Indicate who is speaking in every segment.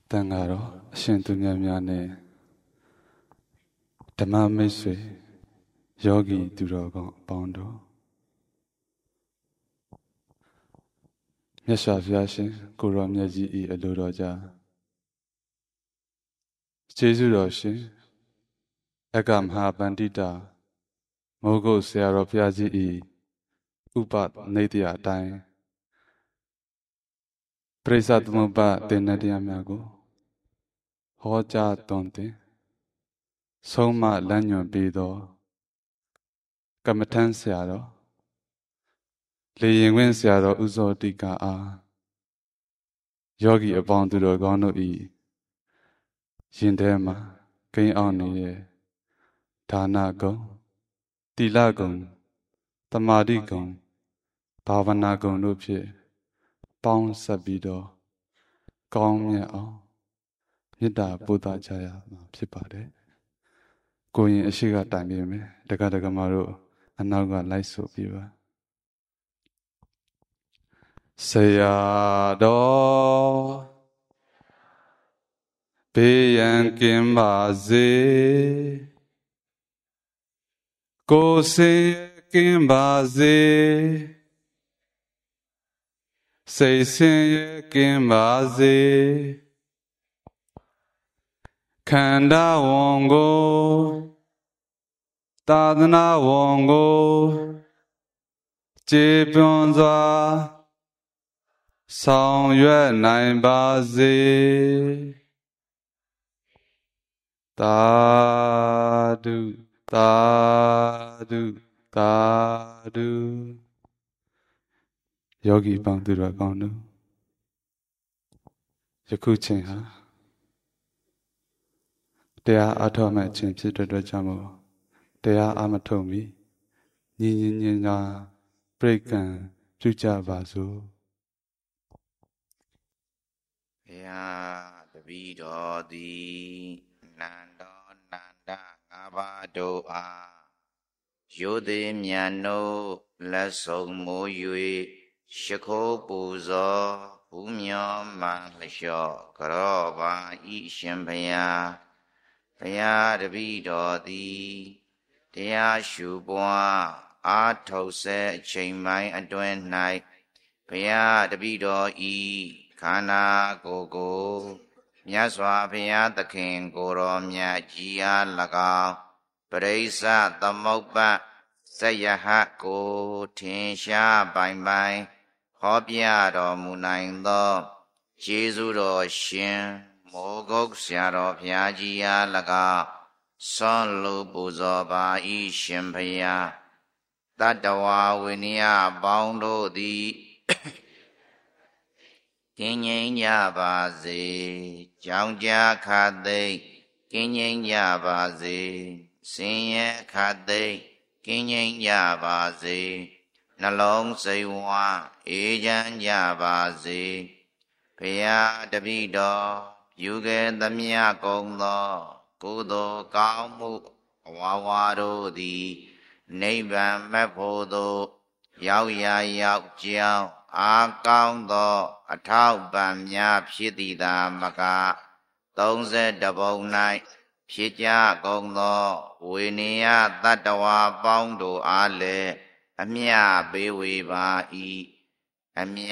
Speaker 1: တန်ဃာတော်အရှင်သူမြတ်များနဲ့ဓမ္မမိတ်ဆွေယောဂီသူတော်ကောင်းအပေါင်းတို့မြတ်စွာဘုရားရှင်ကိုရောမြတ်ကြီး၏အလိုတော်ကြားကျေးဇူးတော်ရှင်အကမဟာပန္တိတာမိုးကုတ်ဆရာတော်ဘုရားကြီး၏ဥပနိတ္တရာအတိုင်းပရိစ္ဆသမုပ္ပါသင်္နတရားများကိုဟောကြားသွန်သင်ဆုံးမလမ်းညွှန်ပေးသောကမ္မထမ်းဆရာတော်လေရင်ခွင့်ဆရာတော်ဥဇောတိကအားယောဂီအပေါင်းသူတော်ကောင်းတို့၏ရင်ထဲမှာကိန်းအောင်နေတဲ့ဒါနဂုဏ်သီလဂုဏ်သမာဓိဂုဏ်ဘာဝနာဂုဏ်တို့ဖြင့်ပေါင်းစပ်ပြီးတော့ကောင်းမြတ်အောင်မေတ္တာပို့သကြရမှာဖြစ်ပါတယ်။ကိုရင်အရှိကတိုင်ပြမယ်။တက္ကະမတို့အနောက်ကလိုက်ဆိုပြီးပါ။ဆရာတော်ဘေးရန်ကင်းပါစေ။ကိုယ်စေကင်းပါစေ။စိတ်ဆင်းရဲကင်းပါစေခန္ဓာဝန်ကိုသာသနာဝန်ကိုကျေပွန်စွာဆောင်ရွက်နိုင်ပါစေသာဓုသာဓုသာဓုယောဂီပေါင်းသူတော်ကောင်းတို့ယခုချိန်ဟာတရားအားထုတ်မဲ့ခြင်းဖြစ်တဲ့အတွက်ကြောင့်မို့တရားအားမထုတ်မီညီညီညင်ညာပြိကံပြုကြပါစို့
Speaker 2: ဘုရားတပည့်တော်သည်နန္ဒောနန္ဒငါးပါးတို့အားရိုသေမြတ်တို့လက်ဆုံးမိုး၍ရှခိုးပူဇော်ဘူမြောမှန်လျှော့ကြောပါဤရှင်ဘုရားဘုရားတပည့်တော်သည်တရားရှုပွားအားထုတ်ဆဲအချိန်ပိုင်းအတွင်း၌ဘုရားတပည့်တော်ဤခန္ဓာကိုယ်ကိုမြတ်စွာဘုရားသခင်ကိုယ်တော်မြတ်ကြီးအား၎င်းပရိစ္ဆသမုပ္ပါဇယဟကိုထင်ရှားပိုင်ပိုင်ဟောပြတော်မူနိုင်သောကျေးဇူးတော်ရှင်မိုးကုတ်ဆရာတော်ဘုရားကြီးအား၎င်းဆွမ်းလူပူဇော်ပါ၏ရှင်ဘုရားတတ္တဝါဝိနည်းပေါင်းတို့သည်ကင်းငြိမ်းကြပါစေကြောင်းကြခတ်သိမ်းကင်းငြိမ်းကြပါစေဆင်းရဲခတ်သိမ်းကင်းငြိမ်းကြပါစေနှလုံးစိတ်ဝမ်းအေးချမ်းကြပါစေဘုရားတပည့်တော်ပြုခဲ့သမျှကုန်သောကုသိုလ်ကောင်းမှုအဝါဝါတို့သည်နိဗ္ဗာန်မဲ့ဖို့သို့ရောက်ရာရောက်ကြောင်းအားကောင်းသောအထောက်ပံ့များဖြစ်သည်သာမက32ပုံ၌ဖြစ်ကြကုန်သောဝိနည်းတတ္တဝါပေါင်းတို့အားလည်းအမြပေးဝေပါ၏အမြ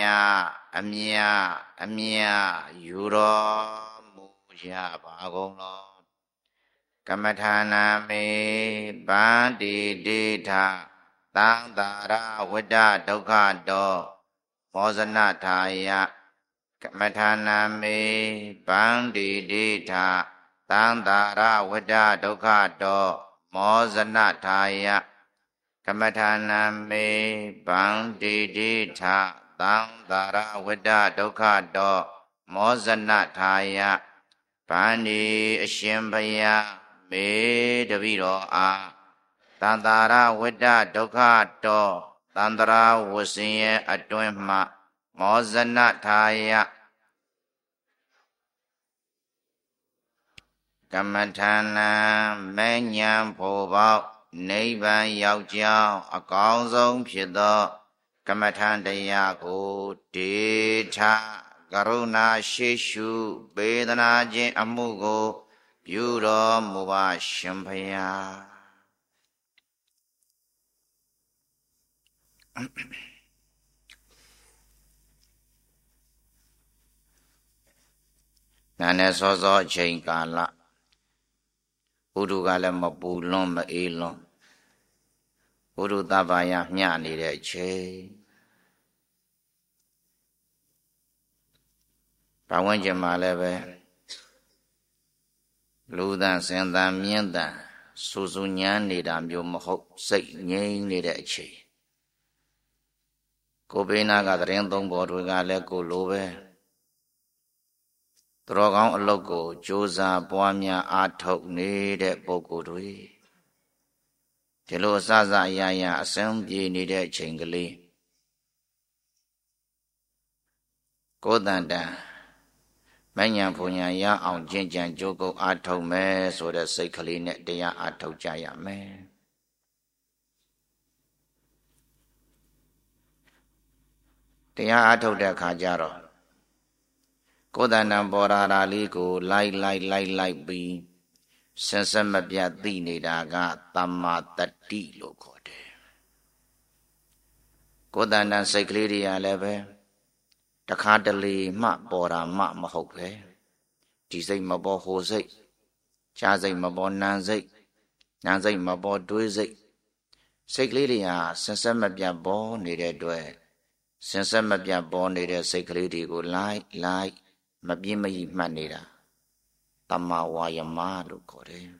Speaker 2: ယူတော်မူကြပါကုန်လောကမ္မထာနာမေဗန္တိတေထသံသာရဝိတ္တဒုက္ခတောမောဇနထာယကမ္မထာနာမေဗန္တိတေထသံသာရဝိတ္တဒုက္ခတောမောဇနထာယကမ္မထာနာမေဗန္တိတေထသံသာရဝိတ္တဒုက္ခတောမောဇနထာယဗန္တိအရှင်ဘုရားမေတပည့်တော်အားသံသာရဝိတ္တဒုက္ခတောသန္တရာဝဆင်းရဲ့အတွင်းမှမောဇနထာယကမ္မထာနာမဉ္ဇဉ်ဖို့ပေါက်နိဗ္ဗာန်ရောက်ကြောင်းအကောင်းဆုံးဖြစ်သောကမ္မထာတရားကိုဒေထကရုဏာရှိရှုပေးသနာခြင်းအမှုကိုပြုတော်မူပါရှင်ဖယားနာနဲ့စောစောအချိန်ကာလဥဒုကလည်းမပူလွန်မအေးလွန်ဥဒုတဘာယမျှနေတဲ့အချိန်ဘာဝန်းကျင်မှာလည်းပဲလူသံစင်သံမြင်းသံစူစူညမ်းနေတာမျိုးမဟုတ်စိတ်ငြိမ်နေတဲ့အချိန်ကိုဘေးနာကသတင်းသုံးပေါ်တွေကလည်းကိုလိုပဲသူတော်ကောင်းအလုပ်ကိုကြိုးစားပွားများအားထုတ်နေတဲ့ပုဂ္ဂိုလ်တွေဒီလိုအစစအရာရာအစံပြေနေတဲ့အချိန်ကလေးကိုယ်တန်တန်မဉ္ဇဉ်ဘုံညာရအောင်ကျင့်ကြံကြိုးကုပ်အားထုတ်မယ်ဆိုတဲ့စိတ်ကလေးနဲ့တရားအားထုတ်ကြရမယ်တရားအားထုတ်တဲ့အခါကျတော့ကိုယ်တန်တန်ပေါ်လာလေးကိုလိုက်ပြီးစင်ဆက်မပြတ်သိနေတာကသမ္မာတတ္တိလို့ခေါ်တယ်ကိုယ်တန်တန်စိတ်ကလေးတွေကလည်းပဲတခါတလေမှပေါ်တာမှမဟုတ်ပဲဒီစိတ်မပေါ်ဟိုစိတ်ကြားစိတ်မပေါ်နာစိတ်နာစိတ်မပေါ်တွေးစိတ်စိတ်ကလေးတွေဟာစင်ဆက်မပြတ်ပေါ်နေတဲ့အတွက်စင်ဆက်မပြတ်ပေါ်နေတဲ့စိတ်ကလေးတွေကိုလိုက်မပြင်းမရမှတ်နေတာတမ္မာဝါယမလို့ခေါ်တယ်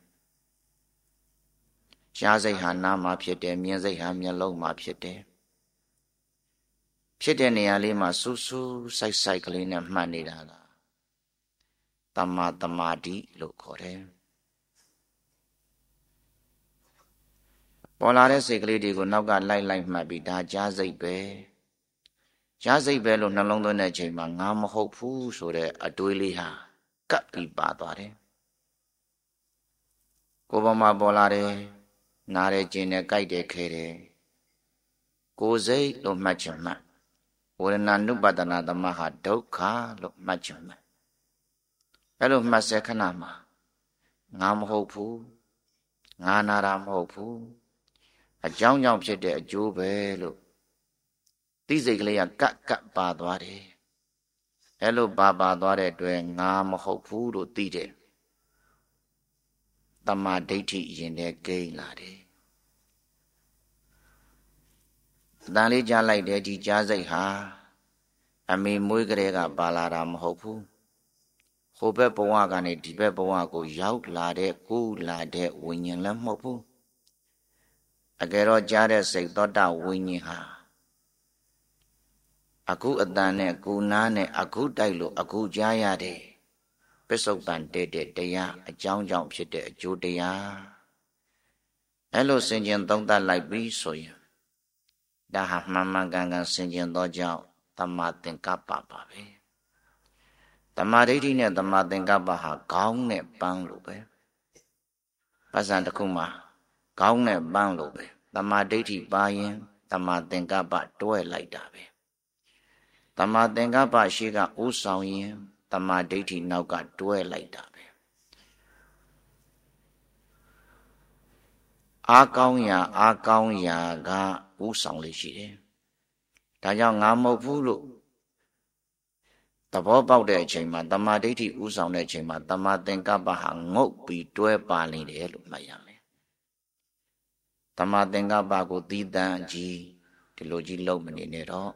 Speaker 2: ကြားစိတ်ဟာနားမှာဖြစ်တယ်မြင်စိတ်ဟာမျက်လုံးမှာဖြစ်တယ်ဖြစ်တဲ့နေရာလေးမှာစူးစူးစိုက်ကလေးနဲ့မှတ်နေတာကတမ္မာတမာတိလို့ခေါ်တယ်ပေါ်လာတဲ့စိတ်ကလေးတွေကိုနောက်ကလိုက်မှတ်ပြီးဒါကြားစိတ်ပဲကြားစိတ်ပဲလို့နှလုံးသွင်းတဲ့အချိန်မှာငါမဟုတ်ဘူးဆိုတဲ့အတွေးလေးဟာကပ်ပြီးပါသွားတယ်ကိုယ်ပေါ်မှာပေါ်လာတယ်နားတယ်ကျင်တယ်ကြိုက်တယ်ခဲတယ်ကိုယ်စိတ်လို့မှတ်ချင်မှတ်ဝေဒနာနုပတနာသမဟာဒုက္ခလို့မှတ်ချင်မှတ်အဲ့လိုမှတ်စေခဏမှာငါမဟုတ်ဘူးငါနာတာမဟုတ်ဘူးအကြောင်းကြောင့်ဖြစ်တဲ့အကျိုးပဲလို့သိစိတ်ကလေးကကပ်ပါသွားတယ်အဲ့လိုပါသွားတဲ့အတွက်ငါမဟုတ်ဘူးလို့သိတယ်တမာဒိဋ္ဌိရင်ထဲကိန်းလာတယ်အတန်လေးကြားလိုက်တယ်ဒီကြားစိတ်ဟာအမေမွေးကလေးကပါလာတာမဟုတ်ဘူးဟိုဘက်ဘဝကနေဒီဘက်ဘဝကိုရောက်လာတဲ့ကူးလာတဲ့ဝိညာဉ်လည်းမဟုတ်ဘူးအကယ်တော့ကြားတဲ့စိတ်သောတာဝိညာဉ်ဟာအခုအတန်နဲ့ကူနာနဲ့အခုတိုက်လို့အခုကြားရတဲ့ပစ္စုပန်တဲ့တရားအကြောင်းကြောင့်ဖြစ်တဲ့အကျိုးတရားအဲ့လိုဆင်ခြင်သုံးသပ်လိုက်ပြီးဆိုရင်ဒါဟာမှန်ကန်ဆင်ခြင်သောကြောင့်တမ္မာသင်္ကပ္ပပါပဲတမ္မာဒိဋ္ဌိနဲ့တမ္မာသင်္ကပ္ပဟာခေါင်းနဲ့ပန်းလို့ပဲပတ်စံတစ်ခုမှာခေါင်းနဲ့ပန်းလို့ပဲတမ္မာဒိဋ္ဌိပါရင်တမ္မာသင်္ကပ္ပတွဲလိုက်တာပဲတမ္မာသင်္ကပ္ပရှိကဥဆောင်ရင်တမ္မာဒိဋ္ဌိနောက်ကတွဲလိုက်တာပဲအားကောင်းရာကဥဆောင်လေးရှိတယ်ဒါကြောင့်ငါမဟုတ်ဘူးလို့သဘောပေါက်တဲ့အချိန်မှာတမ္မာဒိဋ္ဌိဥဆောင်တဲ့အချိန်မှာတမ္မာသင်္ကပ္ပဟာငုတ်ပြီးတွဲပါနေတယ်လို့မှတ်ရမယ်တမ္မာသင်္ကပ္ပကိုသီးသန့်ကြီးဒီလိုကြီးလုံးမနေနဲ့တော့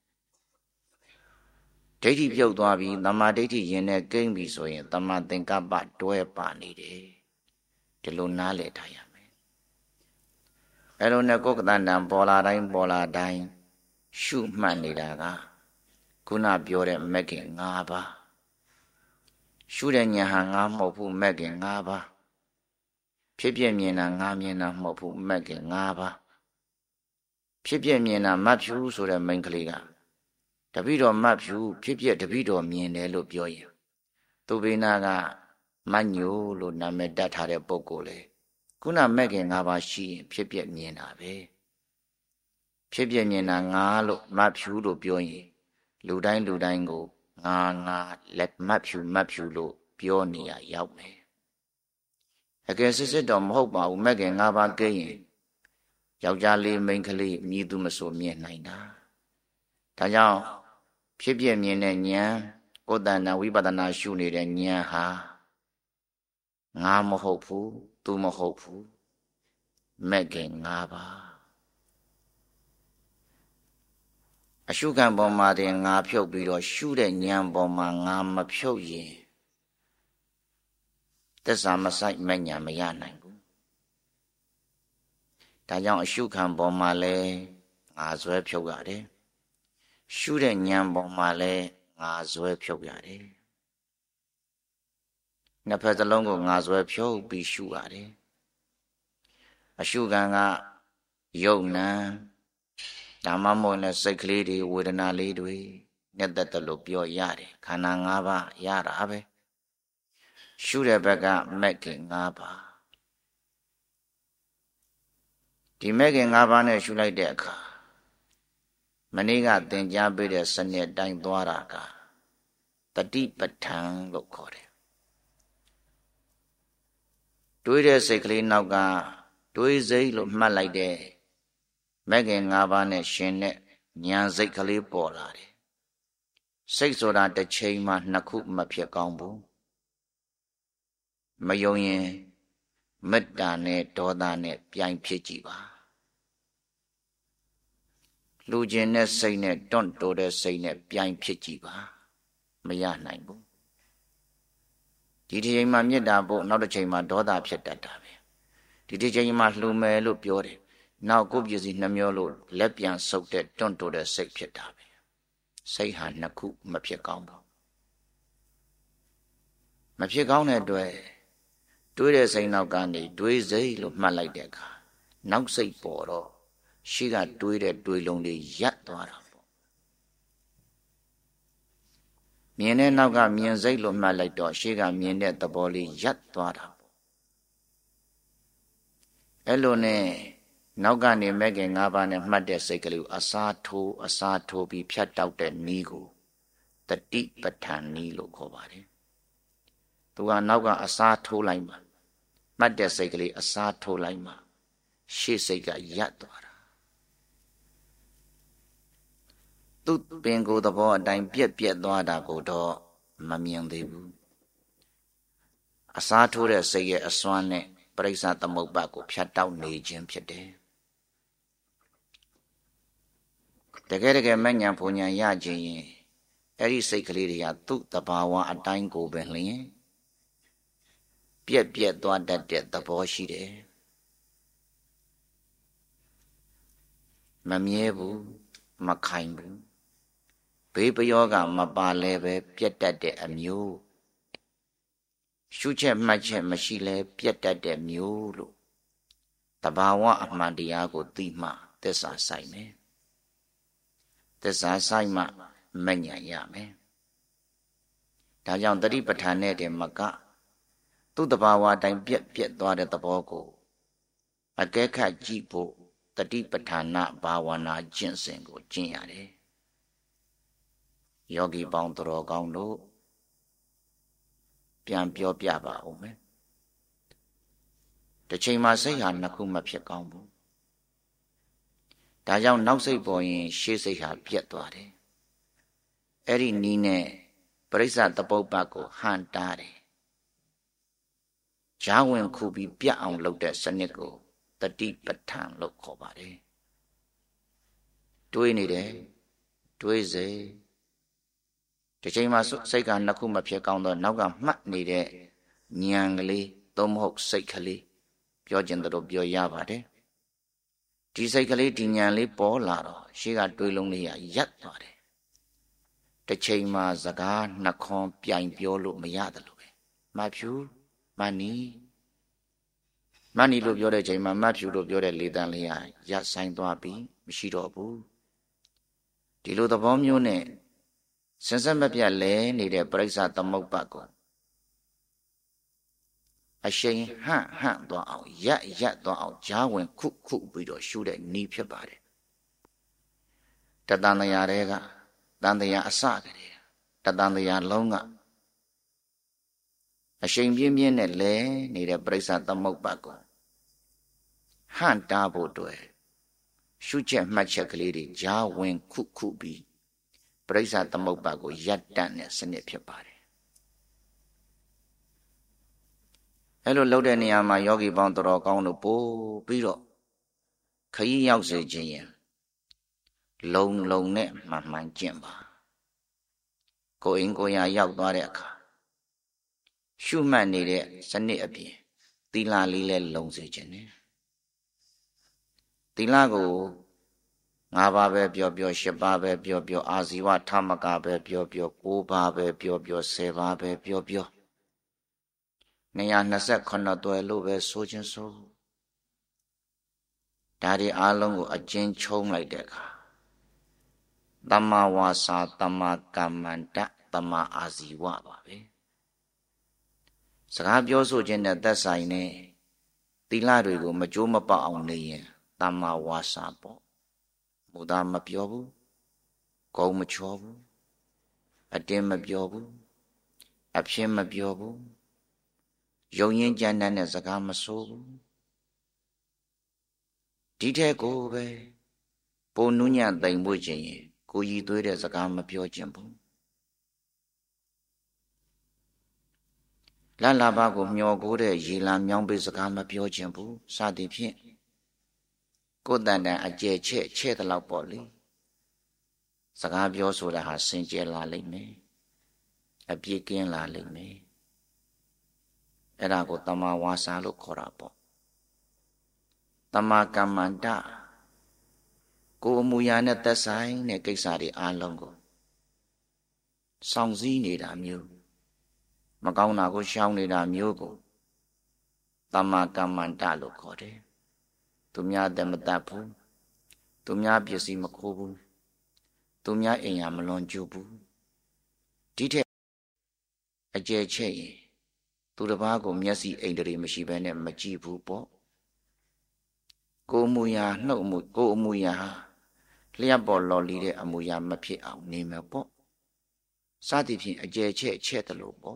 Speaker 2: ဒိဋ္ဌိပြုတ်သွားပြီးတမ္မာဒိဋ္ဌိရင်နဲ့ကိမ့်ပြီဆိုရင်တမ္မာသင်္ကပ္ပတွဲပါနေတယ်ဒီလိုနားလည်ထားရမယ်အဲ့လိုနဲ့ကိုယ်ကတန်တန်ပေါ်လာတိုင်းရှုမှတ်နေတာကခုနပြောတဲ့မဂ်ခင်၅ပါးရှုတဲ့ဉာဏ်ဟာငါမဟုတ်ဘူးမဂ်ခင်၅ပါးဖြစ်ပြမြင်တာငါမြင်တာမဟုတ်ဘူးမဂ်ခင်၅ပါးဖြစ်ပြမြင်တာမတ်ဖြူဆိုတဲ့မိန်းကလေးကတပိတော်မတ်ဖြူဖြစ်ပြတပိတော်မြင်တယ်လို့ပြောရင်သူဘေးနာကမညိုလို့နာမည်တက်ထားတဲ့ပုဂ္ဂိုလ်လေခုနမဂ်ခင်၅ပါးရှိရင်ဖြစ်ပြမြင်တာပဲဖြစ်ပြမြင်တာငါလို့မတ်ဖြူလို့ပြောရင်လူတိုင်းကိုငါလက်မတ်ဖြူလို့ပြောနေရရောက်မယ်အကယ်စစ်တော့မဟုတ်ပါဘူးမဲ့ခင်၅ပါးကဲရင်ယောက်ျားလေးမိန်းကလေးမြည်သူမဆိုမြင်နိုင်တာဒါကြောင့်ဖြစ်ပြမြင်တဲ့ဉာဏ်ကိုယ်တဏ္ဍဝိပဿနာရှုနေတဲ့ဉာဏ်ဟာငါမဟုတ်ဘူးသူမဟုတ်ဘူးမဲ့ခင်၅ပါးအရှုခံပေါ်မှာတင်ငါဖြုတ်ပြီးတော့ရှုတဲ့ဉာဏ်ပေါ်မှာငါမဖြုတ်ရင်သစ္စာမဆိုင်မဲ့ဉာဏ်မရနိုင်ဘူးဒါကြောင့်အရှုခံပေါ်မှာလဲငါဇွဲဖြုတ်ရတယ်ရှုတဲ့ဉာဏ်ပေါ်မှာလဲငါဇွဲဖြုတ်ရတယ်နှစ်ဖက်စလုံးကိုငါဇွဲဖြုတ်ပြီးရှုရတယ်အရှုခံကယုတ်နံဒါမှမဟုတ်လည်းစိတ်ကလေးတွေဝေဒနာလေးတွေနဲ့တသက်လို့ပြောရတယ်ခန္ဓာ၅ပါးရတာပဲရှုတဲ့ဘက်ကမဲ့ခင်၅ပါးဒီမဲ့ခင်၅ပါးနဲ့ရှုလိုက်တဲ့အခါမနေ့ကသင်ကြားပေးတဲ့စနစ်တိုင်းသွားတာကတတိပဋ္ဌာန်လို့ခေါ်တယ်တွေးတဲ့စိတ်ကလေးနောက်ကတွေးစိတ်လို့မှတ်လိုက်တဲ့မဲ့ခင်၅ပါးနဲ့ရှင်တဲ့ဉာဏ်စိတ်ကလေးပေါ်လာတယ်စိတ်ဆိုတာတစ်ချိန်မှနှစ်ခုမဖြစ်ကောင်းဘူးမယုံရင်မေတ္တာနဲ့ဒေါသနဲ့ပြိုင်ဖြစ်ကြည့်ပါလူကျင်တဲ့စိတ်နဲ့တွန့်တိုးတဲ့စိတ်နဲ့ပြိုင်ဖြစ်ကြည့်ပါမရနိုင်ဘူးဒီတစ်ချိန်မှာမေတ္တာဖို့နောက်တစ်ချိန်မှာဒေါသဖြစ်တတ်တာပဲဒီတစ်ချိန်မှာလှူမယ်လို့ပြောတယ်နောက်ကိုယ်ပစ္စည်းနှမျောလို့လက်ပြန်ဆုပ်တဲ့တွန့်တိုးတဲ့စိတ်ဖြစ်တာပဲစိတ်ဟာနှစ်ခုမဖြစ်ကောင်းဘူးမဖြစ်ကောင်းတဲ့အတွက်တွေးတဲ့စိတ်နောက်ကနေတွေးစိတ်လို့မှတ်လိုက်တဲ့အခါနောက်စိတ်ပေါ်တော့ရှိကတွေးတဲ့တွေးလုံးတွေရပ်သွားတာပေါ့မြင်တဲ့နောက်ကမြင်စိတ်လို့မှတ်လိုက်တော့ရှိကမြင်တဲ့သဘောလေးရပ်သွားတာပေါ့အဲ့လိုနဲ့နောက်ကနေမဲ့ခင်၅ပါးနဲ့မှတ်တဲ့စိတ်ကလေးကိုအစားထိုးပြီးဖြတ်တောက်တဲ့နည်းကိုတတိပဋ္ဌာန်နည်းလို့ခေါ်ပါတယ်သူကနောက်ကအစားထိုးလိုက်မှာမှတ်တဲ့စိတ်ကလေးအစားထိုးလိုက်မှာရှေ့စိတ်ကရပ်သွားတာသူပင်ကိုယ်သဘောအတိုင်းပြက်သွားတာကိုတော့မမြင်သေးဘူးအစားထိုးတဲ့စိတ်ရဲ့အစွမ်းနဲ့ပရိစ္ဆသမုပ္ပါကိုဖြတ်တောက်နေခြင်းဖြစ်တယ်တကယ်မဉဏ်ဘုံဉဏ်ရခြင်းရင်အဲ့ဒီစိတ်ကလေးတွေကသူ့တဘာဝအတိုင်းကိုပဲလျင်ပြက်သွားတတ်တဲ့သဘောရှိတယ်မမြဲဘူးမခိုင်ဘူးဘေးပယောကမပါလဲပဲပြက်တတ်တဲ့အမျိုးရှုချက်မှတ်ချက်မရှိလဲပြက်တတ်တဲ့မျိုးလို့တဘာဝအမှန်တရားကိုသိမှသစ္စာဆိုင်မယ်သစ္စာဆိုင်မှမဉဏ်ရမယ်ဒါကြောင့်တတိပဋ္ဌာန်နဲ့တည်းမကသူ့တဘာဝအတိုင်းပြက်သွားတဲ့သဘောကိုအကဲခတ်ကြည့်ဖို့တတိပဋ္ဌာနဘာဝနာကျင့်စဉ်ကိုကျင့်ရတယ်ယောဂီပေါင်းတော်ကောင်းတို့ပြန်ပြောပြပါဦးမယ်တစ်ချိန်မှာစိတ်ဟာနှစ်ခုမဖြစ်ကောင်းဘူးဒါကြောင့်နောက်စိတ်ပေါ်ရင်ရှေ့စိတ်ဟာပြက်သွားတယ်အဲ့ဒီနီးနဲ့ပရိစ္ဆသမုပ္ပါကိုဟန်တားတယ်ဂျားဝင်ခုပြီးပြတ်အောင်လုပ်တဲ့စနစ်ကိုတတိပဋ္ဌာန်လို့ခေါ်ပါတယ်တွေးနေတယ်တွေးစေဒီချိန်မှာစိတ်ကနှစ်ခုမဖြစ်ကောင်းတော့နောက်ကမှတ်နေတဲ့ဉာဏ်ကလေးသို့မဟုတ်စိတ်ကလေးပြောကျင်တို့ပြောရပါတယ်ဒီစိတ်ကလေးဒီဉာဏ်လေးပေါ်လာတော့ရှေ့ကတွေးလုံးလေးရပ်သွားတယ်တစ်ချိန်မှာစကားနှခွန်ပြိုင်ပြောလို့မရတယ်လို့ပဲမဖြူမနီလို့ပြောတဲ့ချိန်မှာမဖြူလို့ပြောတဲ့လေတံလေးရပ်ဆိုင်သွားပြီမရှိတော့ဘူးဒီလိုသဘောမျိုးနဲ့စင်ဆက်မပြတ်လဲနေတဲ့ပရိစ္ဆသမုပ္ပါကိုအရှိန်ဟန့်သွားအောင်ရပ်သွားအောင်ဂျားဝင်ခုပြီးတော့ရှုတဲ့နည်းဖြစ်ပါတယ်တတန်တရားတွေကတန်တရားအစကလေးတတန်တရားလုံးကအရှိန်ပြင်းပြင်းနဲ့လဲနေတဲ့ပရိစ္ဆာသမုပ္ပါကိုဟန့်တားဖို့အတွက်ရှုချက်မှတ်ချက်ကလေးတွေဂျာဝင်ခုပြီးပရိစ္ဆာသမုပ္ပါကိုရပ်တန့်တဲ့စနစ်ဖြစ်ပါတယ်အဲ့လိုလုပ်တဲ့နေရာမှာယောဂီပေါင်းတော်ကောင်းတို့ပို့ပြီးတော့ခရီးရောက်စေခြင်းရင်လုံနဲ့မှန်ကျင့်ပါကိုယ်အင်းကိုယ်ရာရောက်သွားတဲ့အခါရှုမှတ်နေတဲ့စနစ်အပြင်သီလလေးလည်းလုံစေခြင်းနဲ့သီလကို၅ပါးပဲပြော၈ပါးပဲပြောအာဇီဝထမကပဲပြော၉ပါးပဲပြော10ပါးပဲပြော229တွယ်လို့ပဲဆိုခြင်းဆိုဒါတွေအားလုံးကိုအကျဉ်းချုံးလိုက်တဲ့အခါသမ္မာဝါစာသမ္မာကမ္မန္တသမ္မာအာဇီဝပါပဲစကားပြောဆိုခြင်းနဲ့သက်ဆိုင်တဲ့သီလတွေကိုမကြိုးမပေါက်အောင်နေရင်သမ္မာဝါစာပေါ့မူသားမပြောဘူးဂုံမချောဘူးအတင်းမပြောဘူးအဖြစ်မပြောဘူးယုံရင်ကြမ်းတဲ့စကားမဆိုဘူးဒီထက်ကိုပဲပုံနုညံ့သိမ်ဖို့ခြင်းရင်ကိုကြီးသွေးတဲ့စကားမပြောခြင်းဘူးလလဘကိုမျောကိုတဲ့ရေလံမြောင်းပေးစကားမပြောခြင်းဘူးစသည်ဖြင့်ကိုယ်တန်တန်အကျဲချဲ့တဲ့လောက်ပေါ့လေစကားပြောဆိုတာဟာစင်ကြယ်လာလိမ့်မယ်အပြည့်ကင်းလာလိမ့်မယ်အဲ့ဒါကိုတမ္မာဝါစာလို့ခေါ်တာပေါ့တမ္မာကမ္မန္တကိုယ်အမူအရာနဲ့သက်ဆိုင်တဲ့ကိစ္စတွေအားလုံးကိုစောင့်စည်းနေတာမျိုးမကောင်းတာကိုရှောင်နေတာမျိုးကိုတမ္မာကမ္မန္တလို့ခေါ်တယ်သူများတမတတ်ဘူးသူများပစ္စည်းမခိုးဘူးသူများအိမ်ယာမလွန်ကျူးဘူးဒီထက်အကျယ်ချဲ့ရင်သူတစ်ပါးကိုမျက်စိအိမ်တရေမရှိဘဲနဲ့မကြည့်ဘူးပေါ့ကိုယ်အမူအရာနှုတ်အမူကိုယ်အမူအရာလျှက်ပေါ်လော်လီတဲ့အမူအရာမဖြစ်အောင်နေမယ်ပေါ့စသည်ဖြင့်အကျယ်ချဲ့တယ်လို့ပေါ့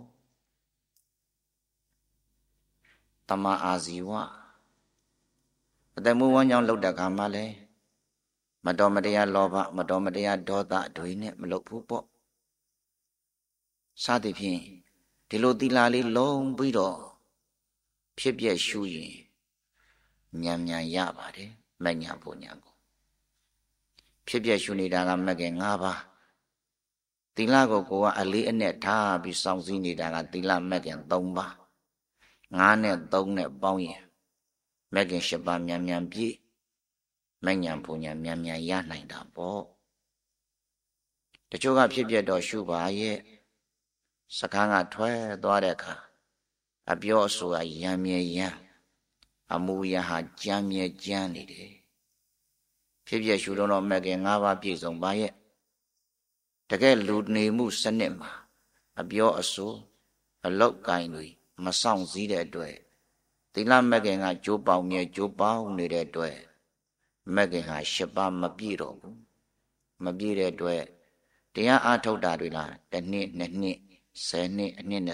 Speaker 2: တမ္မာအာဇီဝအတမူဝမ်းကြောင့်လှုပ်တဲ့ခါမှလည်းမတော်မတရားလောဘမတော်မတရားဒေါသတွေနဲ့မလုပ်ဘူးပေါ့စသည်ဖြင့်ဒီလိုသီလလေးလုံးပြီးတော့ဖြစ်ပြရှုရင်ဉာဏ်ရပါတယ်မဉဏ်ဖို့ဉာဏ်ကိုဖြစ်ပြရှုနေတာကမကင်၅ပါးသီလကိုကအလေးအနက်ထားပြီးစောင့်စည်းနေတာကသီလမကင်၃ပါး5နဲ့3နဲ့ပေါင်းရင်မကင်၈ပါးမြန်ပြည့်မဉဏ်ဖို့ဉာဏ်မြန်ရနိုင်တာပေါ့တချို့ကဖြစ်ပြတော့ရှုပါရဲ့စကားကထွက်သွားတဲ့အခါအပြောအဆိုကရံမြဲရံအမူအရာဟာကြမ်းမြဲကြမ်းနေတယ်ဖြစ်ပြရှုတော့မကင်၅ပါးပြည့်စုံပါရဲ့တကယ်လူနေမှုစနစ်မှာအပြောအဆိုအလောက်ကိုင်းတွေမဆောင်စည်းတဲ့အတွက်သီလမကင်ကကြိုးပေါင်းနေတဲ့အတွက်မကင်ဟာ၈ပါးမပြည့်တော့ဘူးမပြည့်တဲ့အတွက်တရားအားထုတ်တာတွေလားတစ်နှစ်နှစ်နှစ်10နှစ်အနှစ်